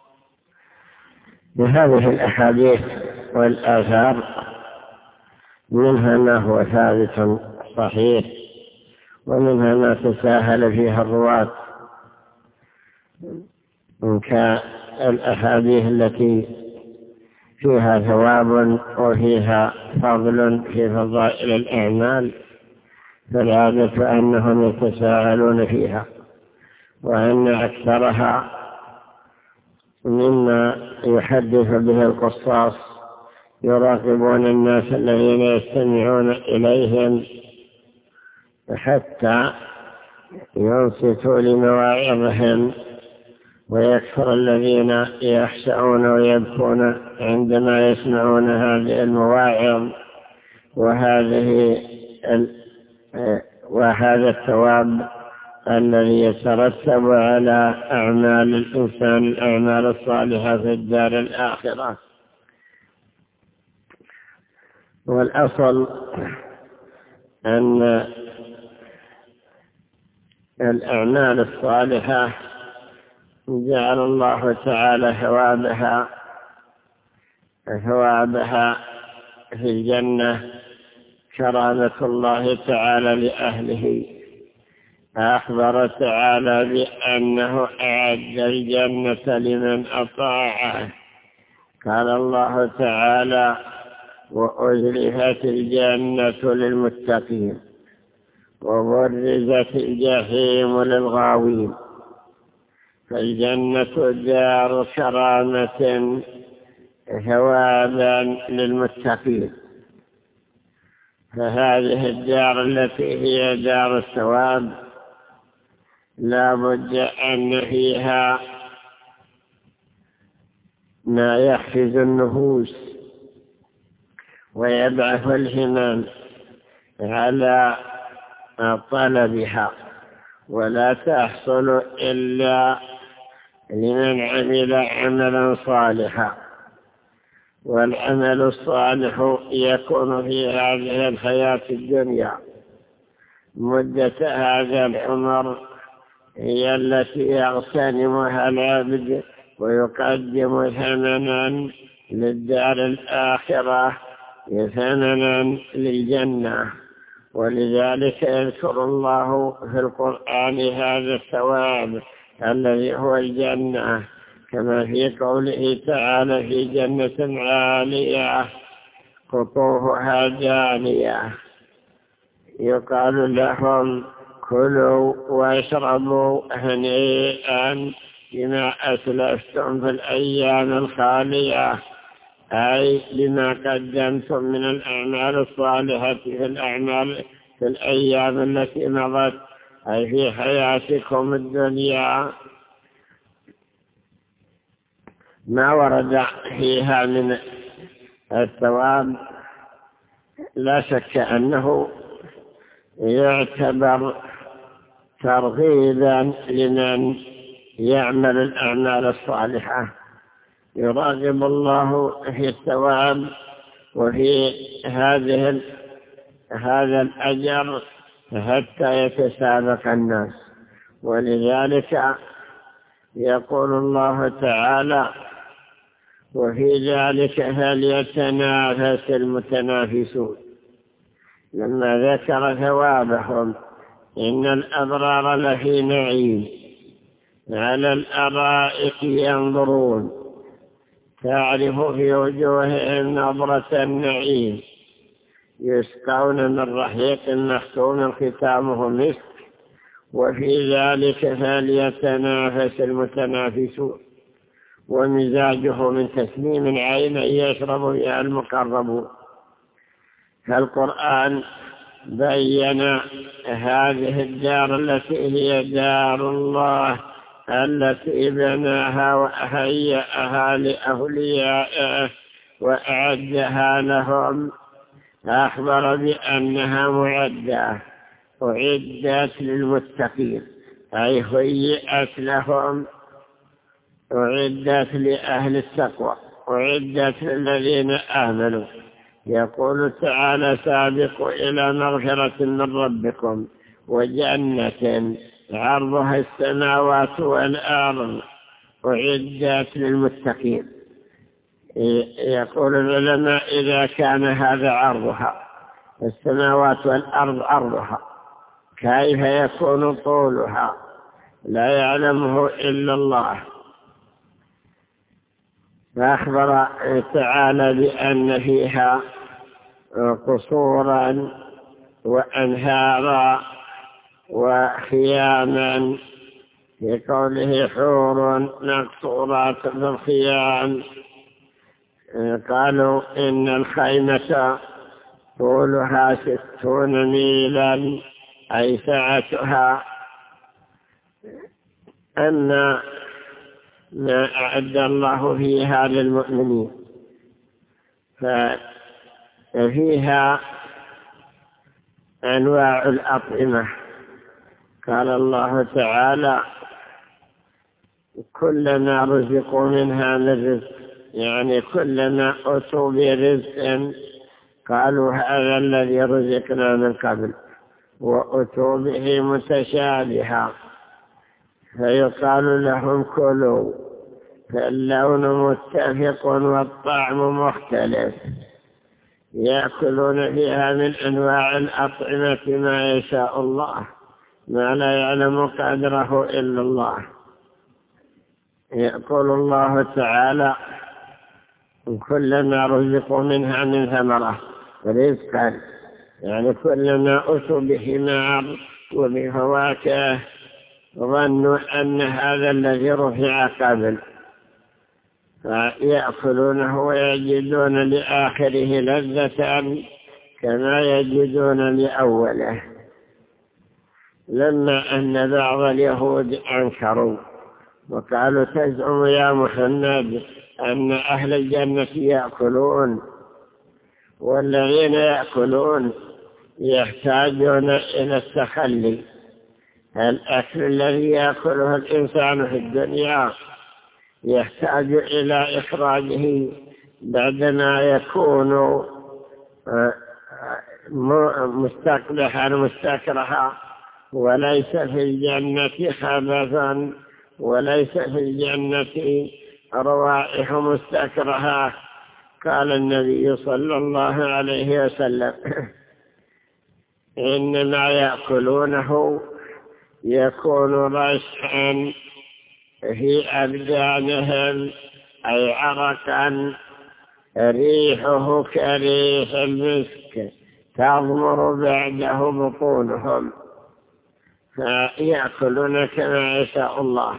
بهذه الأحاديث والآثار منها ما هو ثابت صحيح ومنها ما تساهل فيها الرواة كالأحاديث التي فيها ثواب وفيها فضل في فضائل الأعمال فالعادة أنهم يتساهلون فيها وأن أكثرها مما يحدث به القصاص يراقبون الناس الذين يستمعون إليهم حتى ينصتوا لمواعظهم، ويكفر الذين يخشعون ويبكون عندما يسمعون هذه المواعظ. وهذه وهذا الثواب الذي يترتب على أعمال الإنسان الأعمال الصالحة في الدار الآخرة. والأصل أن الأعمال الصالحة جعل الله تعالى ثوابها ثوابها في الجنة كرامة الله تعالى لأهله. أخبر تعالى بأنه أعد الجنة لمن أطاعه. قال الله تعالى: وأزلفت الجنة للمتقين وبرزت الجحيم للغاوين. فالجنة دار كرامة ثوابا للمتقين، فهذه الدار التي هي دار الثواب لا بد أن فيها ما يحفز النفوس ويبعث الهمم على طلبها، ولا تحصل إلا لمن عمل عملا صالحا. والعمل الصالح يكون في هذه الحياة الدنيا. مدة هذا العمر هي التي يغتنمها العبد ويقدم ثمنا للدار الآخرة ثمنا للجنة. ولذلك يذكر الله في القرآن هذا الثواب الذي هو الجنة، كما في قوله تعالى: في جنة عالية قطوفها دانية يقال لهم كلوا واشربوا هنيئا بما أسلفتم في الأيام الخالية، أي لما قدمتم من الأعمال الصالحة في الأعمال في الأيام التي مضت، أي في حياتكم الدنيا. ما ورد فيها من الثواب لا شك أنه يعتبر ترغيبا لمن يعمل الأعمال الصالحة. يراغب الله في الثواب وفي هذه هذا الأجر حتى يتسابق الناس. ولذلك يقول الله تعالى: وفي ذلك فليتنافس المتنافسون. لما ذكر ثوابهم: إن الأبرار لفي نعيم على الأرائك ينظرون تعرف في وجوههم نظرة النعيم يسقون من رحيق مختوم ختامه مسك وفي ذلك فليتنافس المتنافسون. ومزاجه من تسنيم عين يشرب بها المقربون. فالقرآن بين هذه الدار التي هي دار الله التي بناها وهيأها لأوليائه وأعدها لهم. أخبر بأنها معدة أعدت للمتقين، أي هيئت لهم، أعدت لأهل التقوى، أعدت للذين آمنوا. يقول تعالى: سابقوا إلى مغفرة من ربكم وجنة عرضها السماوات والأرض أعدت للمتقين. يقول العلماء: إذا كان هذا عرضها السماوات والأرض عرضها كيف يكون طولها؟ لا يعلمه إلا الله. فأخبر تعالى بأن فيها قصورا وأنهارا وخياما، في قوله: حور مقصورات في الخيام. قالوا إن الخيمة طولها ستون ميلا، أي سعتها أن ما أعد الله فيها للمؤمنين، ففيها أنواع الأطعمة. قال الله تعالى: كلما رزقوا منها من رزق، يعني كلما أتوا برزق قالوا هذا الذي رزقنا من قبل، وأتوا به متشابها فيقال لهم كلوا، فاللون متفق والطعم مختلف. يأكلون فيها من أنواع الأطعمة ما يشاء الله، ما لا يعلم قدره إلا الله. يقول الله تعالى: كلما رزقوا منها من ثمرة رزقا، يعني كلما أتوا بثمار وبفواكه ظنوا أن هذا الذي رفع قبل، فيأكلونه ويجدون لآخره لذة كما يجدون لأوله. لما أن بعض اليهود أنكروا وقالوا: تزعم يا محمد أن أهل الجنة يأكلون، والذين يأكلون يحتاجون إلى التخلي. الأكل الذي يأكله الإنسان في الدنيا يحتاج إلى إخراجه بعدما يكون مستقبحا مستكرها، وليس في الجنة خبثا، وليس في الجنة روائح مستكرها. قال النبي صلى الله عليه وسلم: إنما يأكلونه يكون رشحا في أبدانهم، أي عرقا ريحه كريح المسك تضمر بعده بطونهم، فيأكلون كما يشاء الله.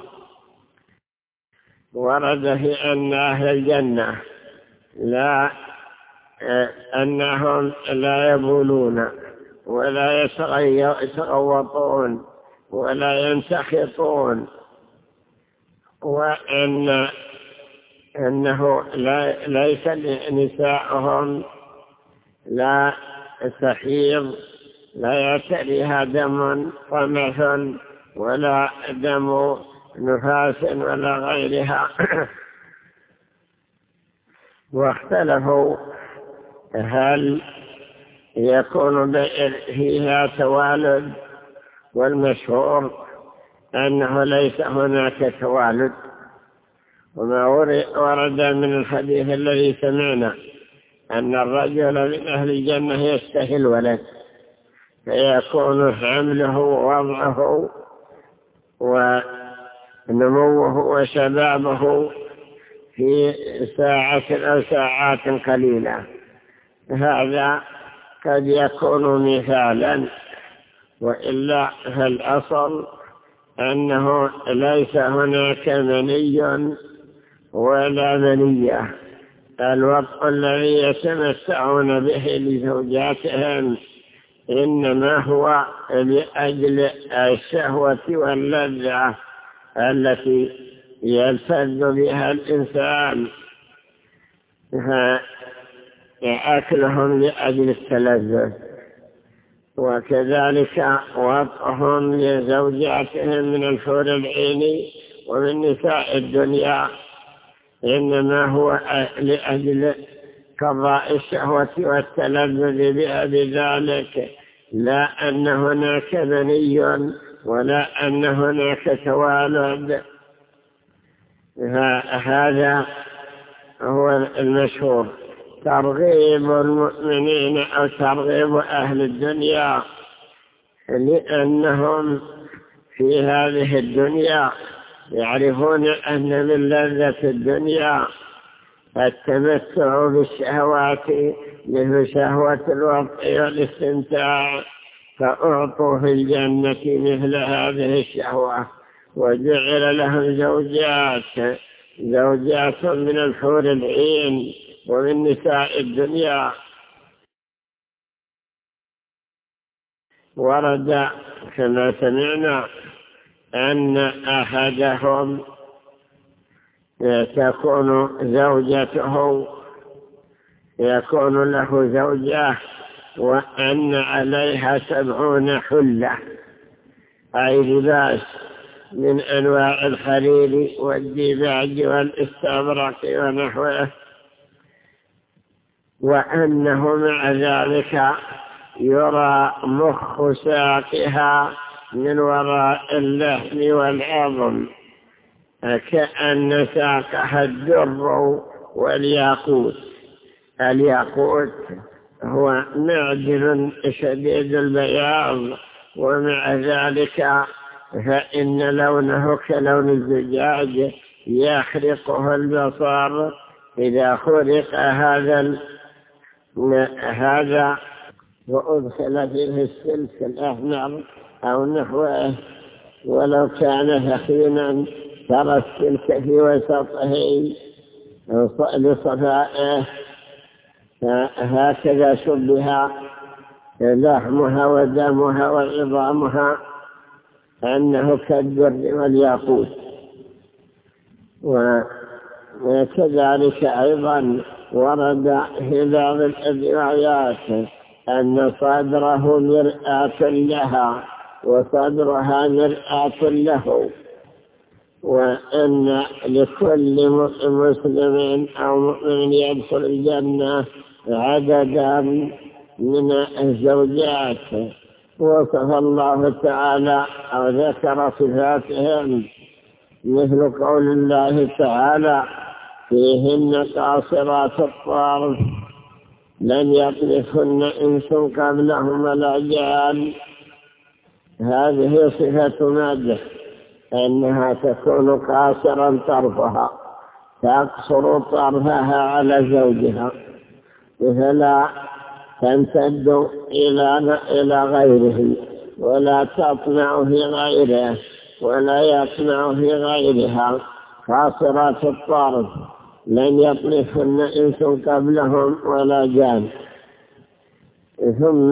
ورد في أن أهل الجنة لا أنهم لا يبولون ولا يتغوطون ولا ينتخطون، وأن أنه لا ليس نساءهم لا تحيض، لا يأتيها دم طمث ولا دم نفاس ولا غيرها. واختلفوا هل يكون فيها توالد، والمشهور أنه ليس هناك توالد. وما ورد من الحديث الذي سمعنا أن الرجل من أهل الجنة يشتهي الولد، فيكون حمله ووضعه ونموه وشبابه في ساعة أو ساعات قليلة. هذا قد يكون مثالا، وإلا فالأصل أنه ليس هناك مني ولا منية. الوضع الذي يتمتعون به لزوجاتهم إنما هو لأجل الشهوة واللذة التي يلتذ بها الإنسان، فأكلهم لأجل التلذذ. وكذلك وضعهم لزوجاتهم من الحور العين ومن نساء الدنيا إنما هو لأجل قضاء الشهوة والتلذذ بها بذلك، لا أن هناك مني ولا أن هناك توالد. هذا هو المشهور. ترغيب المؤمنين أو ترغيب أهل الدنيا، لأنهم في هذه الدنيا يعرفون أن من لذة الدنيا التمتع بالشهوات مثل شهوة الوطء والاستمتاع، فأعطوا في الجنة مثل هذه الشهوة، وجعل لهم زوجات زوجات من الحور العين ومن نساء الدنيا. ورد كما سمعنا أن أحدهم تكون زوجته يكون له زوجة وأن عليها سبعون حلة أي لباس من أنواع الحرير والديباج والاستبرق ونحوه، وأنه مع ذلك يرى مخ ساقها من وراء اللحم والعظم كأن ساقها الدر والياقوت. الياقوت هو معدن شديد البياض، ومع ذلك فإن لونه كلون الزجاج يخرقه البصر إذا خرق هذا هذا وأدخل فيه السلك الأحمر أو نحوه ولو كان ثخينا ترى السلك في وسطه لصفائه، هكذا شبه لحمها ودمها وعظامها أنه كالدر والياقوت. وكذلك أيضا ورد في بعض الروايات أن صدره مرآة لها وصدرها مرآة له، وأن لكل مسلم أو مؤمن يدخل الجنة عددا من الزوجات. وصف الله تعالى أو ذكر صفاتهم مثل قول الله تعالى فيهن قاصرات الطرف لم يطلقهن إنس قبلهم ولا جان. هذه صفة مادة أنها تكون قاصرا طرفها، تقصر طرفها على زوجها فلا تمتد إلى إلى غيره ولا تطمع في غيره ولا يطمع في غيرها. قاصرات الطرف لن يطلقهن إنس قبلهم ولا جان. ثم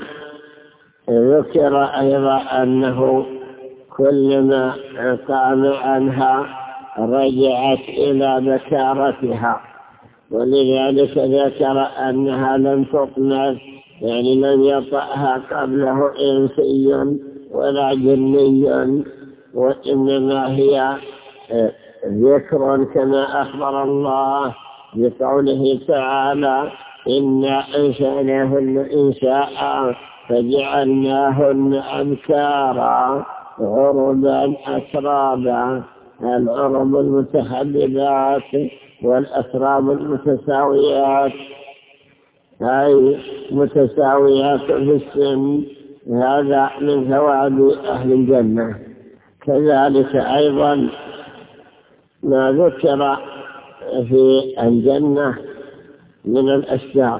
ذكر أيضا أنه كلما قام عنها رجعت إلى بكارتها، ولذلك ذكر أنها لم تطمع يعني لم يطأها قبله إنسي ولا جني، وإنما هي ذكر كما أخبر الله بقوله تعالى إنا أنشأناهن إنشاء فجعلناهن أبكارا عربا أترابا. العرب المتحددات والأسراب المتساويات أي متساويات في السن، هذا من ثواب أهل الجنة. كذلك أيضا ما ذكر في الجنة من الأشجار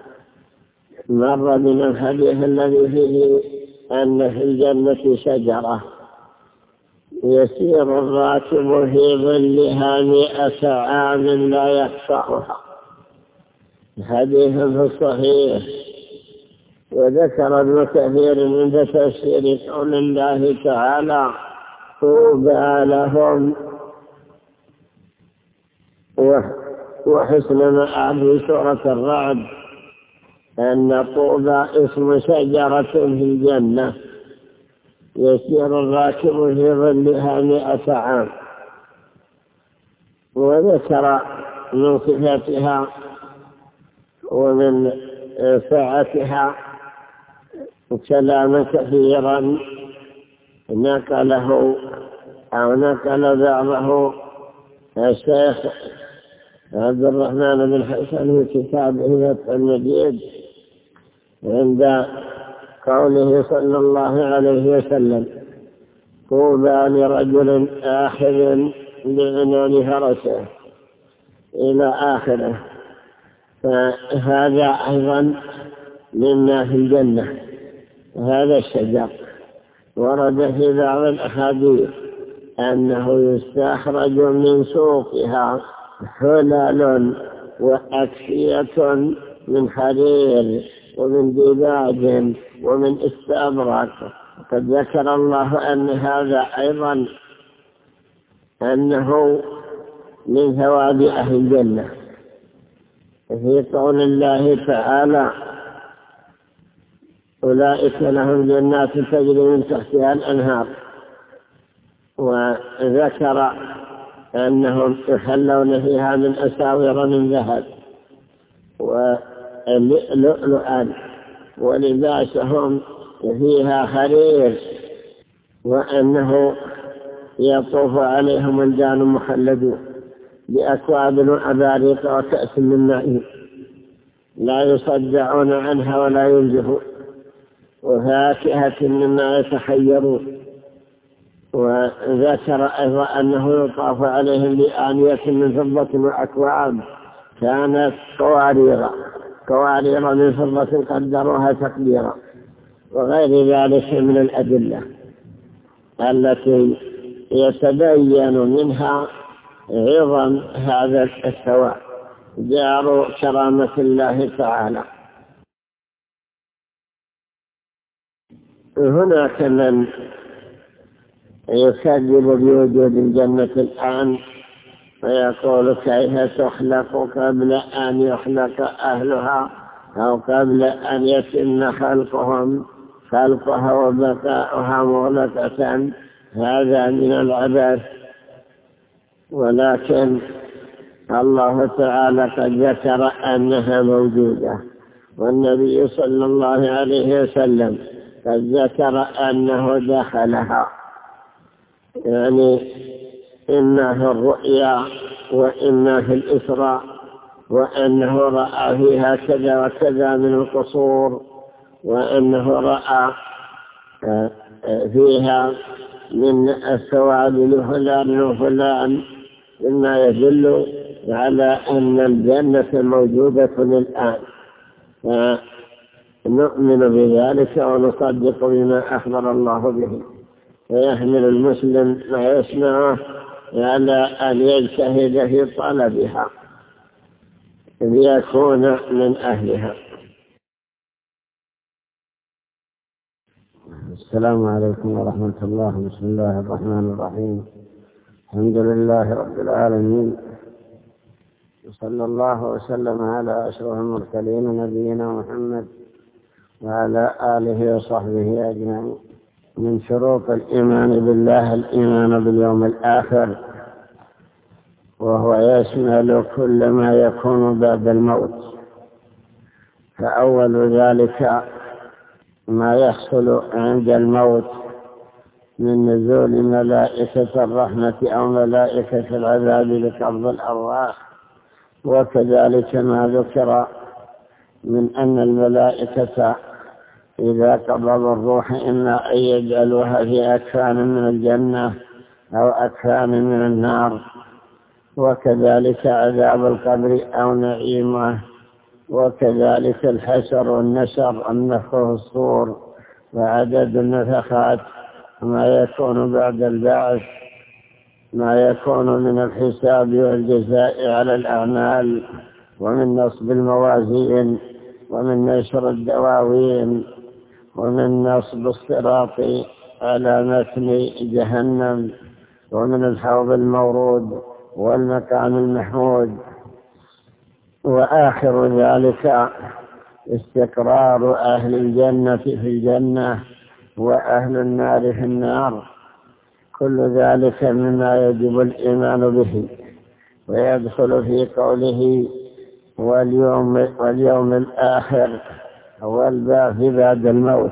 مر من الحديث الذي فيه أن في الجنة شجرة يسير الراكب في ظلها مئة عام لا يقطعها، حديث في الصحيح. وذكر ابن كثير من تفسير قول الله تعالى طوبى لهم وحسن مآب في سورة الرعد أن طوبى اسم شجرة في الجنة يسير الراكب في ظلها مئة عام. وذكر من صفاتها ومن ساعتها كلاما كثيرا نقله أو نقل بعضه الشيخ عبد الرحمن بن حسن في كتابه فتح المجيد عند قوله صلى الله عليه وسلم طوبى لرجل آخذ بعنان فرسه إلى آخره. فهذا أيضا مما في الجنة. هذا الشجر ورد في بعض الأحاديث أنه يستخرج من سوقها حلل وأكسية من حرير ومن ديباج ومن استبرق قد ذكر الله أن هذا أيضا أنه من ثواب أهل الجنة في قول الله تعالى أولئك لهم جنات تجري من تحتها الأنهار، وذكر أنهم يحلون فيها من أساور من ذهب ولؤلؤا ولباسهم فيها حرير، وأنه يطوف عليهم ولدان مخلدون بأكواب وأباريق وكأس من معين لا يصدعون عنها ولا ينزفون، وفاكهة مما يتخيرون. وذكر أيضا أنه يطاف عليهم بآنية من فضة وأكواب كانت قوارير قوارير من فضة قدروها تقديرا، وغير ذلك من الأدلة التي يتبين منها عظم هذا الثواب دار كرامة الله تعالى. هناك من يكذب بوجود الجنة الآن ويقول كيف تخلق قبل أن يخلق أهلها أو قبل أن يتم خلقهم خلقها وبقاؤها مغلقة، هذا من العبث. ولكن الله تعالى قد ذكر أنها موجودة، والنبي صلى الله عليه وسلم قد ذكر أنه دخلها، يعني إما في الرؤيا وإما في الإسراء، وأنه رأى فيها كذا وكذا من القصور، وأنه رأى فيها من الثواب لفلان وفلان، مما يدل على أن الجنة موجودة الآن، فنؤمن بذلك ونصدق بما أخبر الله به، ويحمل المسلم ما يسمعه على أن يجتهد في طلبها ليكون من أهلها. السلام عليكم ورحمة الله. بسم الله الرحمن الرحيم. الحمد لله رب العالمين، وصلى الله وسلم على أشرف المرسلين نبينا محمد وعلى آله وصحبه أجمعين. من شروط الإيمان بالله الإيمان باليوم الآخر، وهو يشمل كل ما يكون بعد الموت، فأول ذلك ما يحصل عند الموت من نزول ملائكة الرحمة أو ملائكة العذاب لقبض الأرواح، وكذلك ما ذكر من أن الملائكة إذا قبضوا الروح إما أن يجعلوها في أكفان من الجنة أو أكفان من النار، وكذلك عذاب القبر أو نعيمه، وكذلك الحشر والنشر النفخ في الصور وعدد النفخات، ما يكون بعد البعث، ما يكون من الحساب والجزاء على الأعمال، ومن نصب الموازين، ومن نشر الدواوين، ومن نصب الصراط على متن جهنم، ومن الحوض المورود والمكان المحمود. وآخر ذلك استقرار أهل الجنة في الجنة وأهل النار في النار، كل ذلك مما يجب الإيمان به، ويدخل في قوله واليوم, واليوم الآخر والبعث بعد الموت.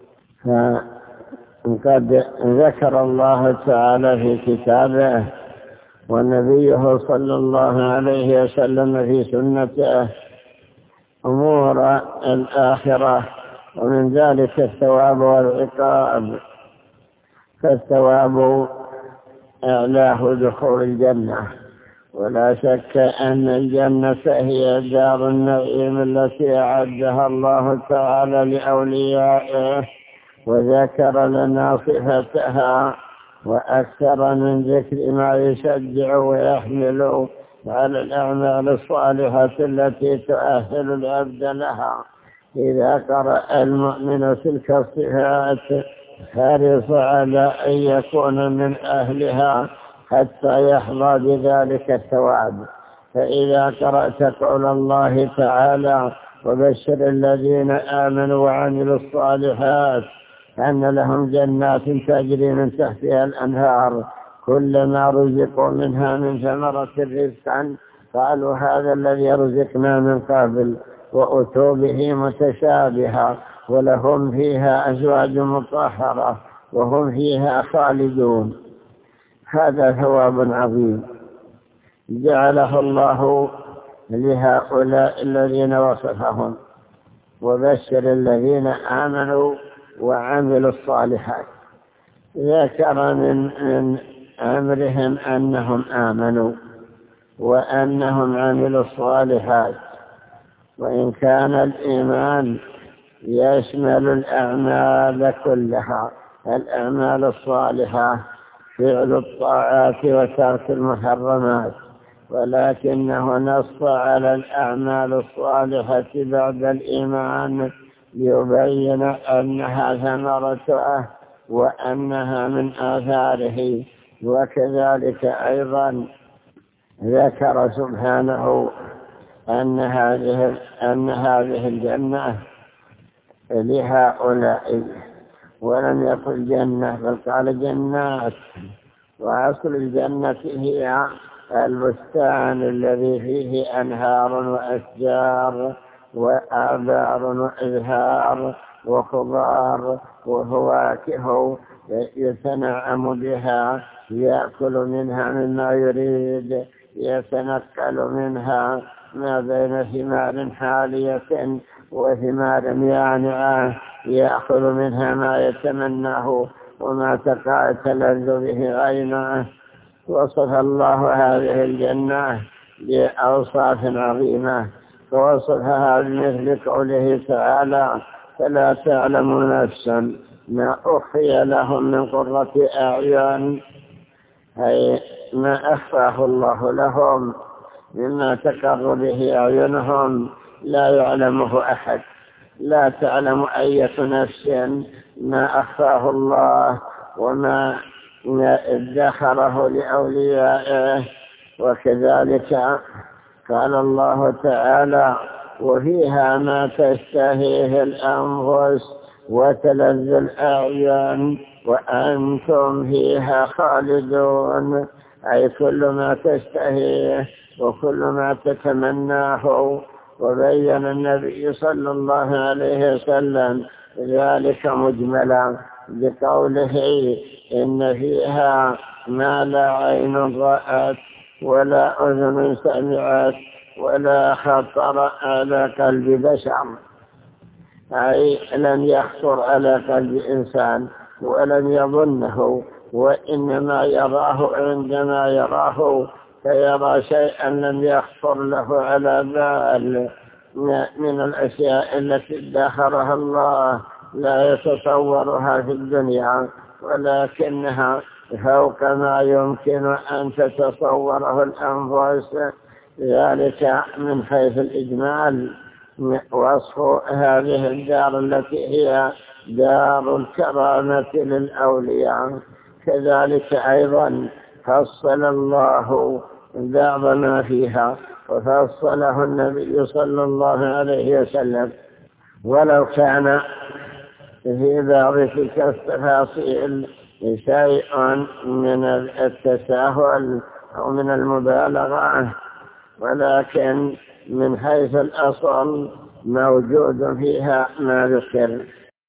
فقد ذكر الله تعالى في كتابه ونبيه صلى الله عليه وسلم في سنته أمور الآخرة، ومن ذلك الثواب والعقاب. فالثواب أعلاه دخول الجنة، ولا شك أن الجنة هي دار النعيم التي أعدها الله تعالى لأوليائه، وذكر لنا صفتها وأكثر من ذكر ما يشجع ويحمل على الأعمال الصالحة التي تؤهل العبد لها. إذا قرأ المؤمن تلك الصفات حرص على أن يكون من أهلها حتى يحظى بذلك الثواب. فإذا قرأت قول الله تعالى وبشر الذين آمنوا وعملوا الصالحات أن لهم جنات تجري من تحتها الأنهار كلما رزقوا منها من ثمرة رزقا قالوا هذا الذي رزقنا من قبل وأتوا به متشابها ولهم فيها أزواج مطهرة وهم فيها خالدون. هذا ثواب عظيم جعله الله لهؤلاء الذين وصفهم وبشر الذين آمنوا وعملوا الصالحات. ذكر من, من أمرهم أنهم آمنوا وأنهم عملوا الصالحات، وإن كان الإيمان يشمل الأعمال كلها، الأعمال الصالحة فعل الطاعات وترك المحرمات، ولكنه نص على الأعمال الصالحة بعد الإيمان ليبين أنها ثمرته وأنها من آثاره. وكذلك أيضا ذكر سبحانه أن هذه أن هذه الجنة لهؤلاء، ولم يقل جنة بل قال جنات. وأصل الجنة هي البستان الذي فيه أنهار وأشجار وآبار وإزهار وخضار وفواكه يتنعم بها، يأكل منها مما يريد، يتنقل منها ما بين ثمار حالية وثمار يانعة، يأخذ منها ما يتمناه وما تلذ به عينه. وصف الله هذه الجنة بأوصاف عظيمة، فوصفها بمثل قوله تعالى فلا تعلم نفسا ما أخفي لهم من قرة أعين، أي ما أخفاه الله لهم مما تقر به أعينهم لا يعلمه أحد. لا تعلم أية نفس ما أخفاه الله وما ادخره لأوليائه. وكذلك قال الله تعالى وفيها ما تشتهيه الأنفس وتلذ الأعين وأنتم فيها خالدون، أي كل ما تشتهيه وكل ما تتمناه. وبين النبي صلى الله عليه وسلم ذلك مجملا بقوله إن فيها ما لا عين رأت ولا أذن سمعت ولا خطر على قلب بشر، أي لم يخطر على قلب إنسان ولم يظنه، وإنما يراه عندما يراه فيرى شيئا لم يخطر له على بال من الأشياء التي ادخرها الله لا يتصورها في الدنيا، ولكنها فوق ما يمكن أن تتصوره الأنفس. ذلك من حيث الإجمال وصف هذه الدار التي هي دار الكرامة للأولياء. كذلك أيضا فصل الله بعض ما فيها وفصله النبي صلى الله عليه وسلم، ولو كان في بعض تلك التفاصيل شيء من التساهل أو من المبالغة، ولكن من حيث الأصل موجود فيها ما ذكر.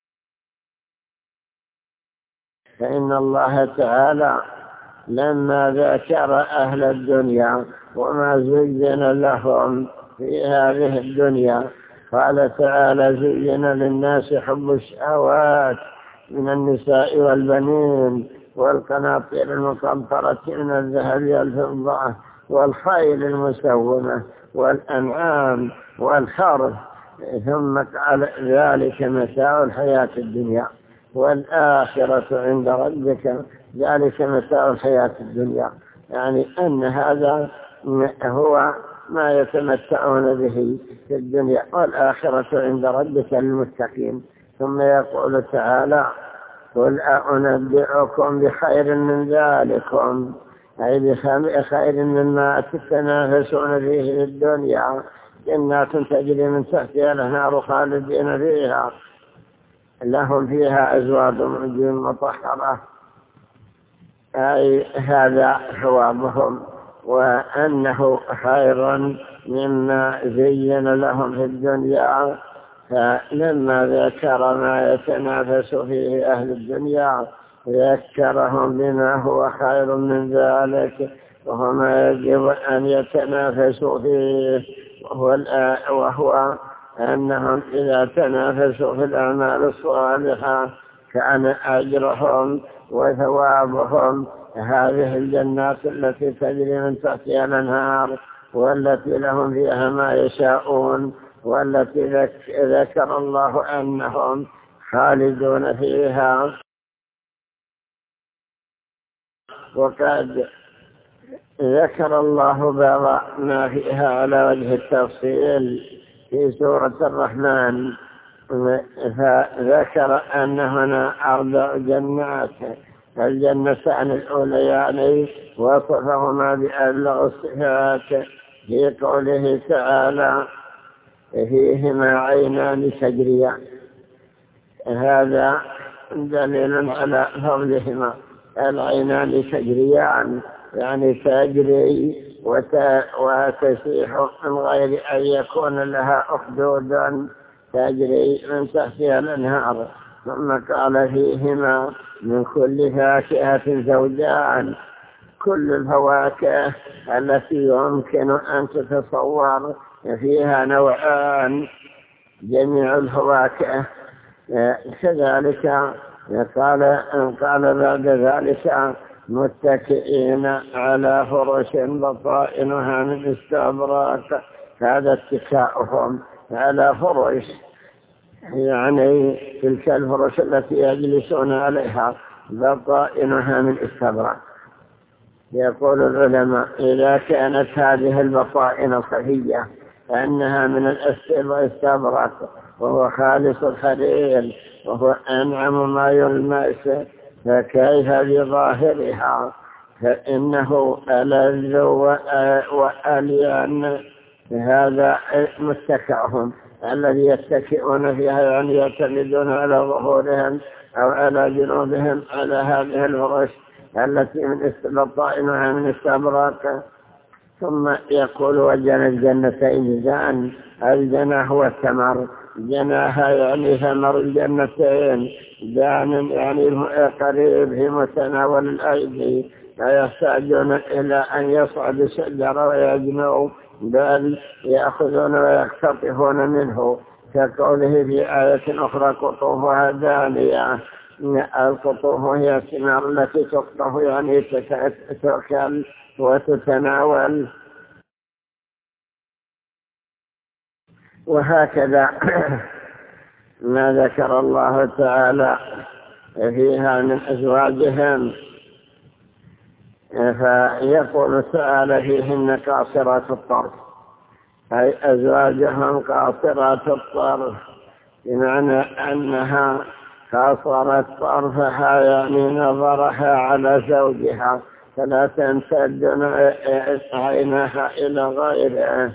فإن الله تعالى لما ذكر أهل الدنيا وما زين لهم في هذه الدنيا قال تعالى زين للناس حب الشهوات من النساء والبنين والقناطير المقنطرة من الذهب والفضة والخيل المسومة والأنعام والحرث، ثم قال ذلك متاع الحياة الدنيا والآخرة عند ربك ذلك متاع الحياة الدنيا، يعني أن هذا هو ما يتمتعون به في الدنيا، والآخرة عند ربك للمتقين. ثم يقول تعالى قل أنبئكم بخير من ذلكم، أي بخير مما تتنافسون فيه في الدنيا، جنات تجري من تحتها الأنهار خالدين فيها، لهم فيها أزواج مطهرة، أي هذا ثوابهم، وأنه خير مما زين لهم في الدنيا. فلما ذكر ما يتنافس فيه أهل الدنيا ذكرهم بما هو خير من ذلك، وهو ما يجب أن يتنافسوا فيه، وهو, وهو أنهم إذا تنافسوا في الأعمال الصالحة كان أجرهم وثوابهم هذه الجنات التي تجري من تحتها الأنهار، والتي لهم فيها ما يشاءون، والتي ذكر الله أنهم خالدون فيها. وقد ذكر الله بعض ما فيها على وجه التفصيل في سورة الرحمن، فذكر أن هنا أربع جنات، الجنتان الأوليان وصفهما بأبلغ الصفات في قوله تعالى فيهما عينان تجريان، هذا دليل على فضلهما. العينان تجريان يعني تجري وتسيح من غير أن يكون لها أخدود تجري من تحتها الأنهار. ثم قال فيهما من كل فاكهة زوجان، كل الفواكه التي يمكن أن تتصور فيها نوعان، جميع الفواكه. كذلك قال قال بعد ذلك متكئين على فرش بطائنها من استبرق، هذا اتكاؤهم على فرش، يعني تلك الفرش التي يجلسون عليها بطائنها من استبرق. يقول العلماء إذا كانت هذه البطائن صفية فإنها من الاستبرق، وهو خالص الحرير، وهو أنعم ما يلمس، فكيف بظاهرها؟ فإنه ألذ وألين. هذا متكئهم الذي يتكئون فيها، يعني يعتمدون على ظهورهم أو على جنوبهم على هذه الفرش التي من بطائنها من استبرق. ثم يقول وجنى الجنتين دان، الجنى هو الثمر، جناها يعني ثمر الجنتين، دان يعني قريب في متناول الأيدي، لا يحتاجون إلى أن يصعدوا الشجرة ويجنوا، بل يأخذون ويقتطفون منه، كقوله في آية أخرى قطوفها دانية. القطوف هي الثمار التي تقطف يعني تأكل وتتناول. وهكذا ما ذكر الله تعالى فيها من أزواجهم، فيقول تعالى فيهن قاصرات الطرف، أي أزواجهم قاصرات الطرف، بمعنى أنها قاصرت طرفها يعني نظرها على زوجها، فلا تمتد عينها إلى غيره.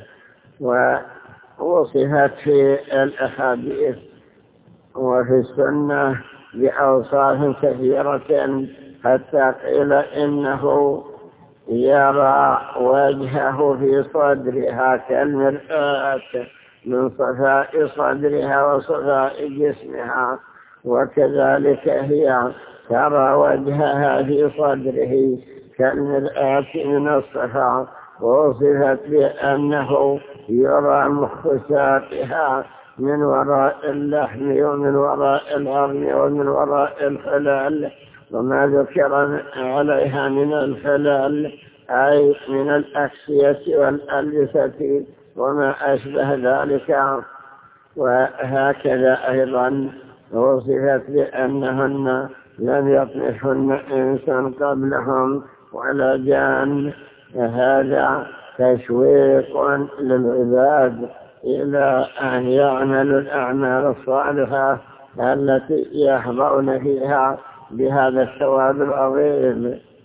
ووصفت في الأحاديث وفي السنة بأوصاف كثيرة، حتى قيل إنه يرى وجهه في صدرها كالمرآة من صفاء صدرها وصفاء جسمها، وكذلك هي ترى وجهها في صدره كالمرآة من الصفاء. ووصفت بأنه يرى مخ ساقها من وراء اللحم ومن وراء العظم ومن وراء الخلال، وما ذكر عليها من الخلال أي من الأكسية والألبسة وما أشبه ذلك. وهكذا أيضا وصفت بأنهن لم يطمثهن إنسان قبلهم ولا جان. هذا تشويق للعباد إلى أن يعملوا الأعمال الصالحة التي يحظون فيها بهذا الثواب العظيم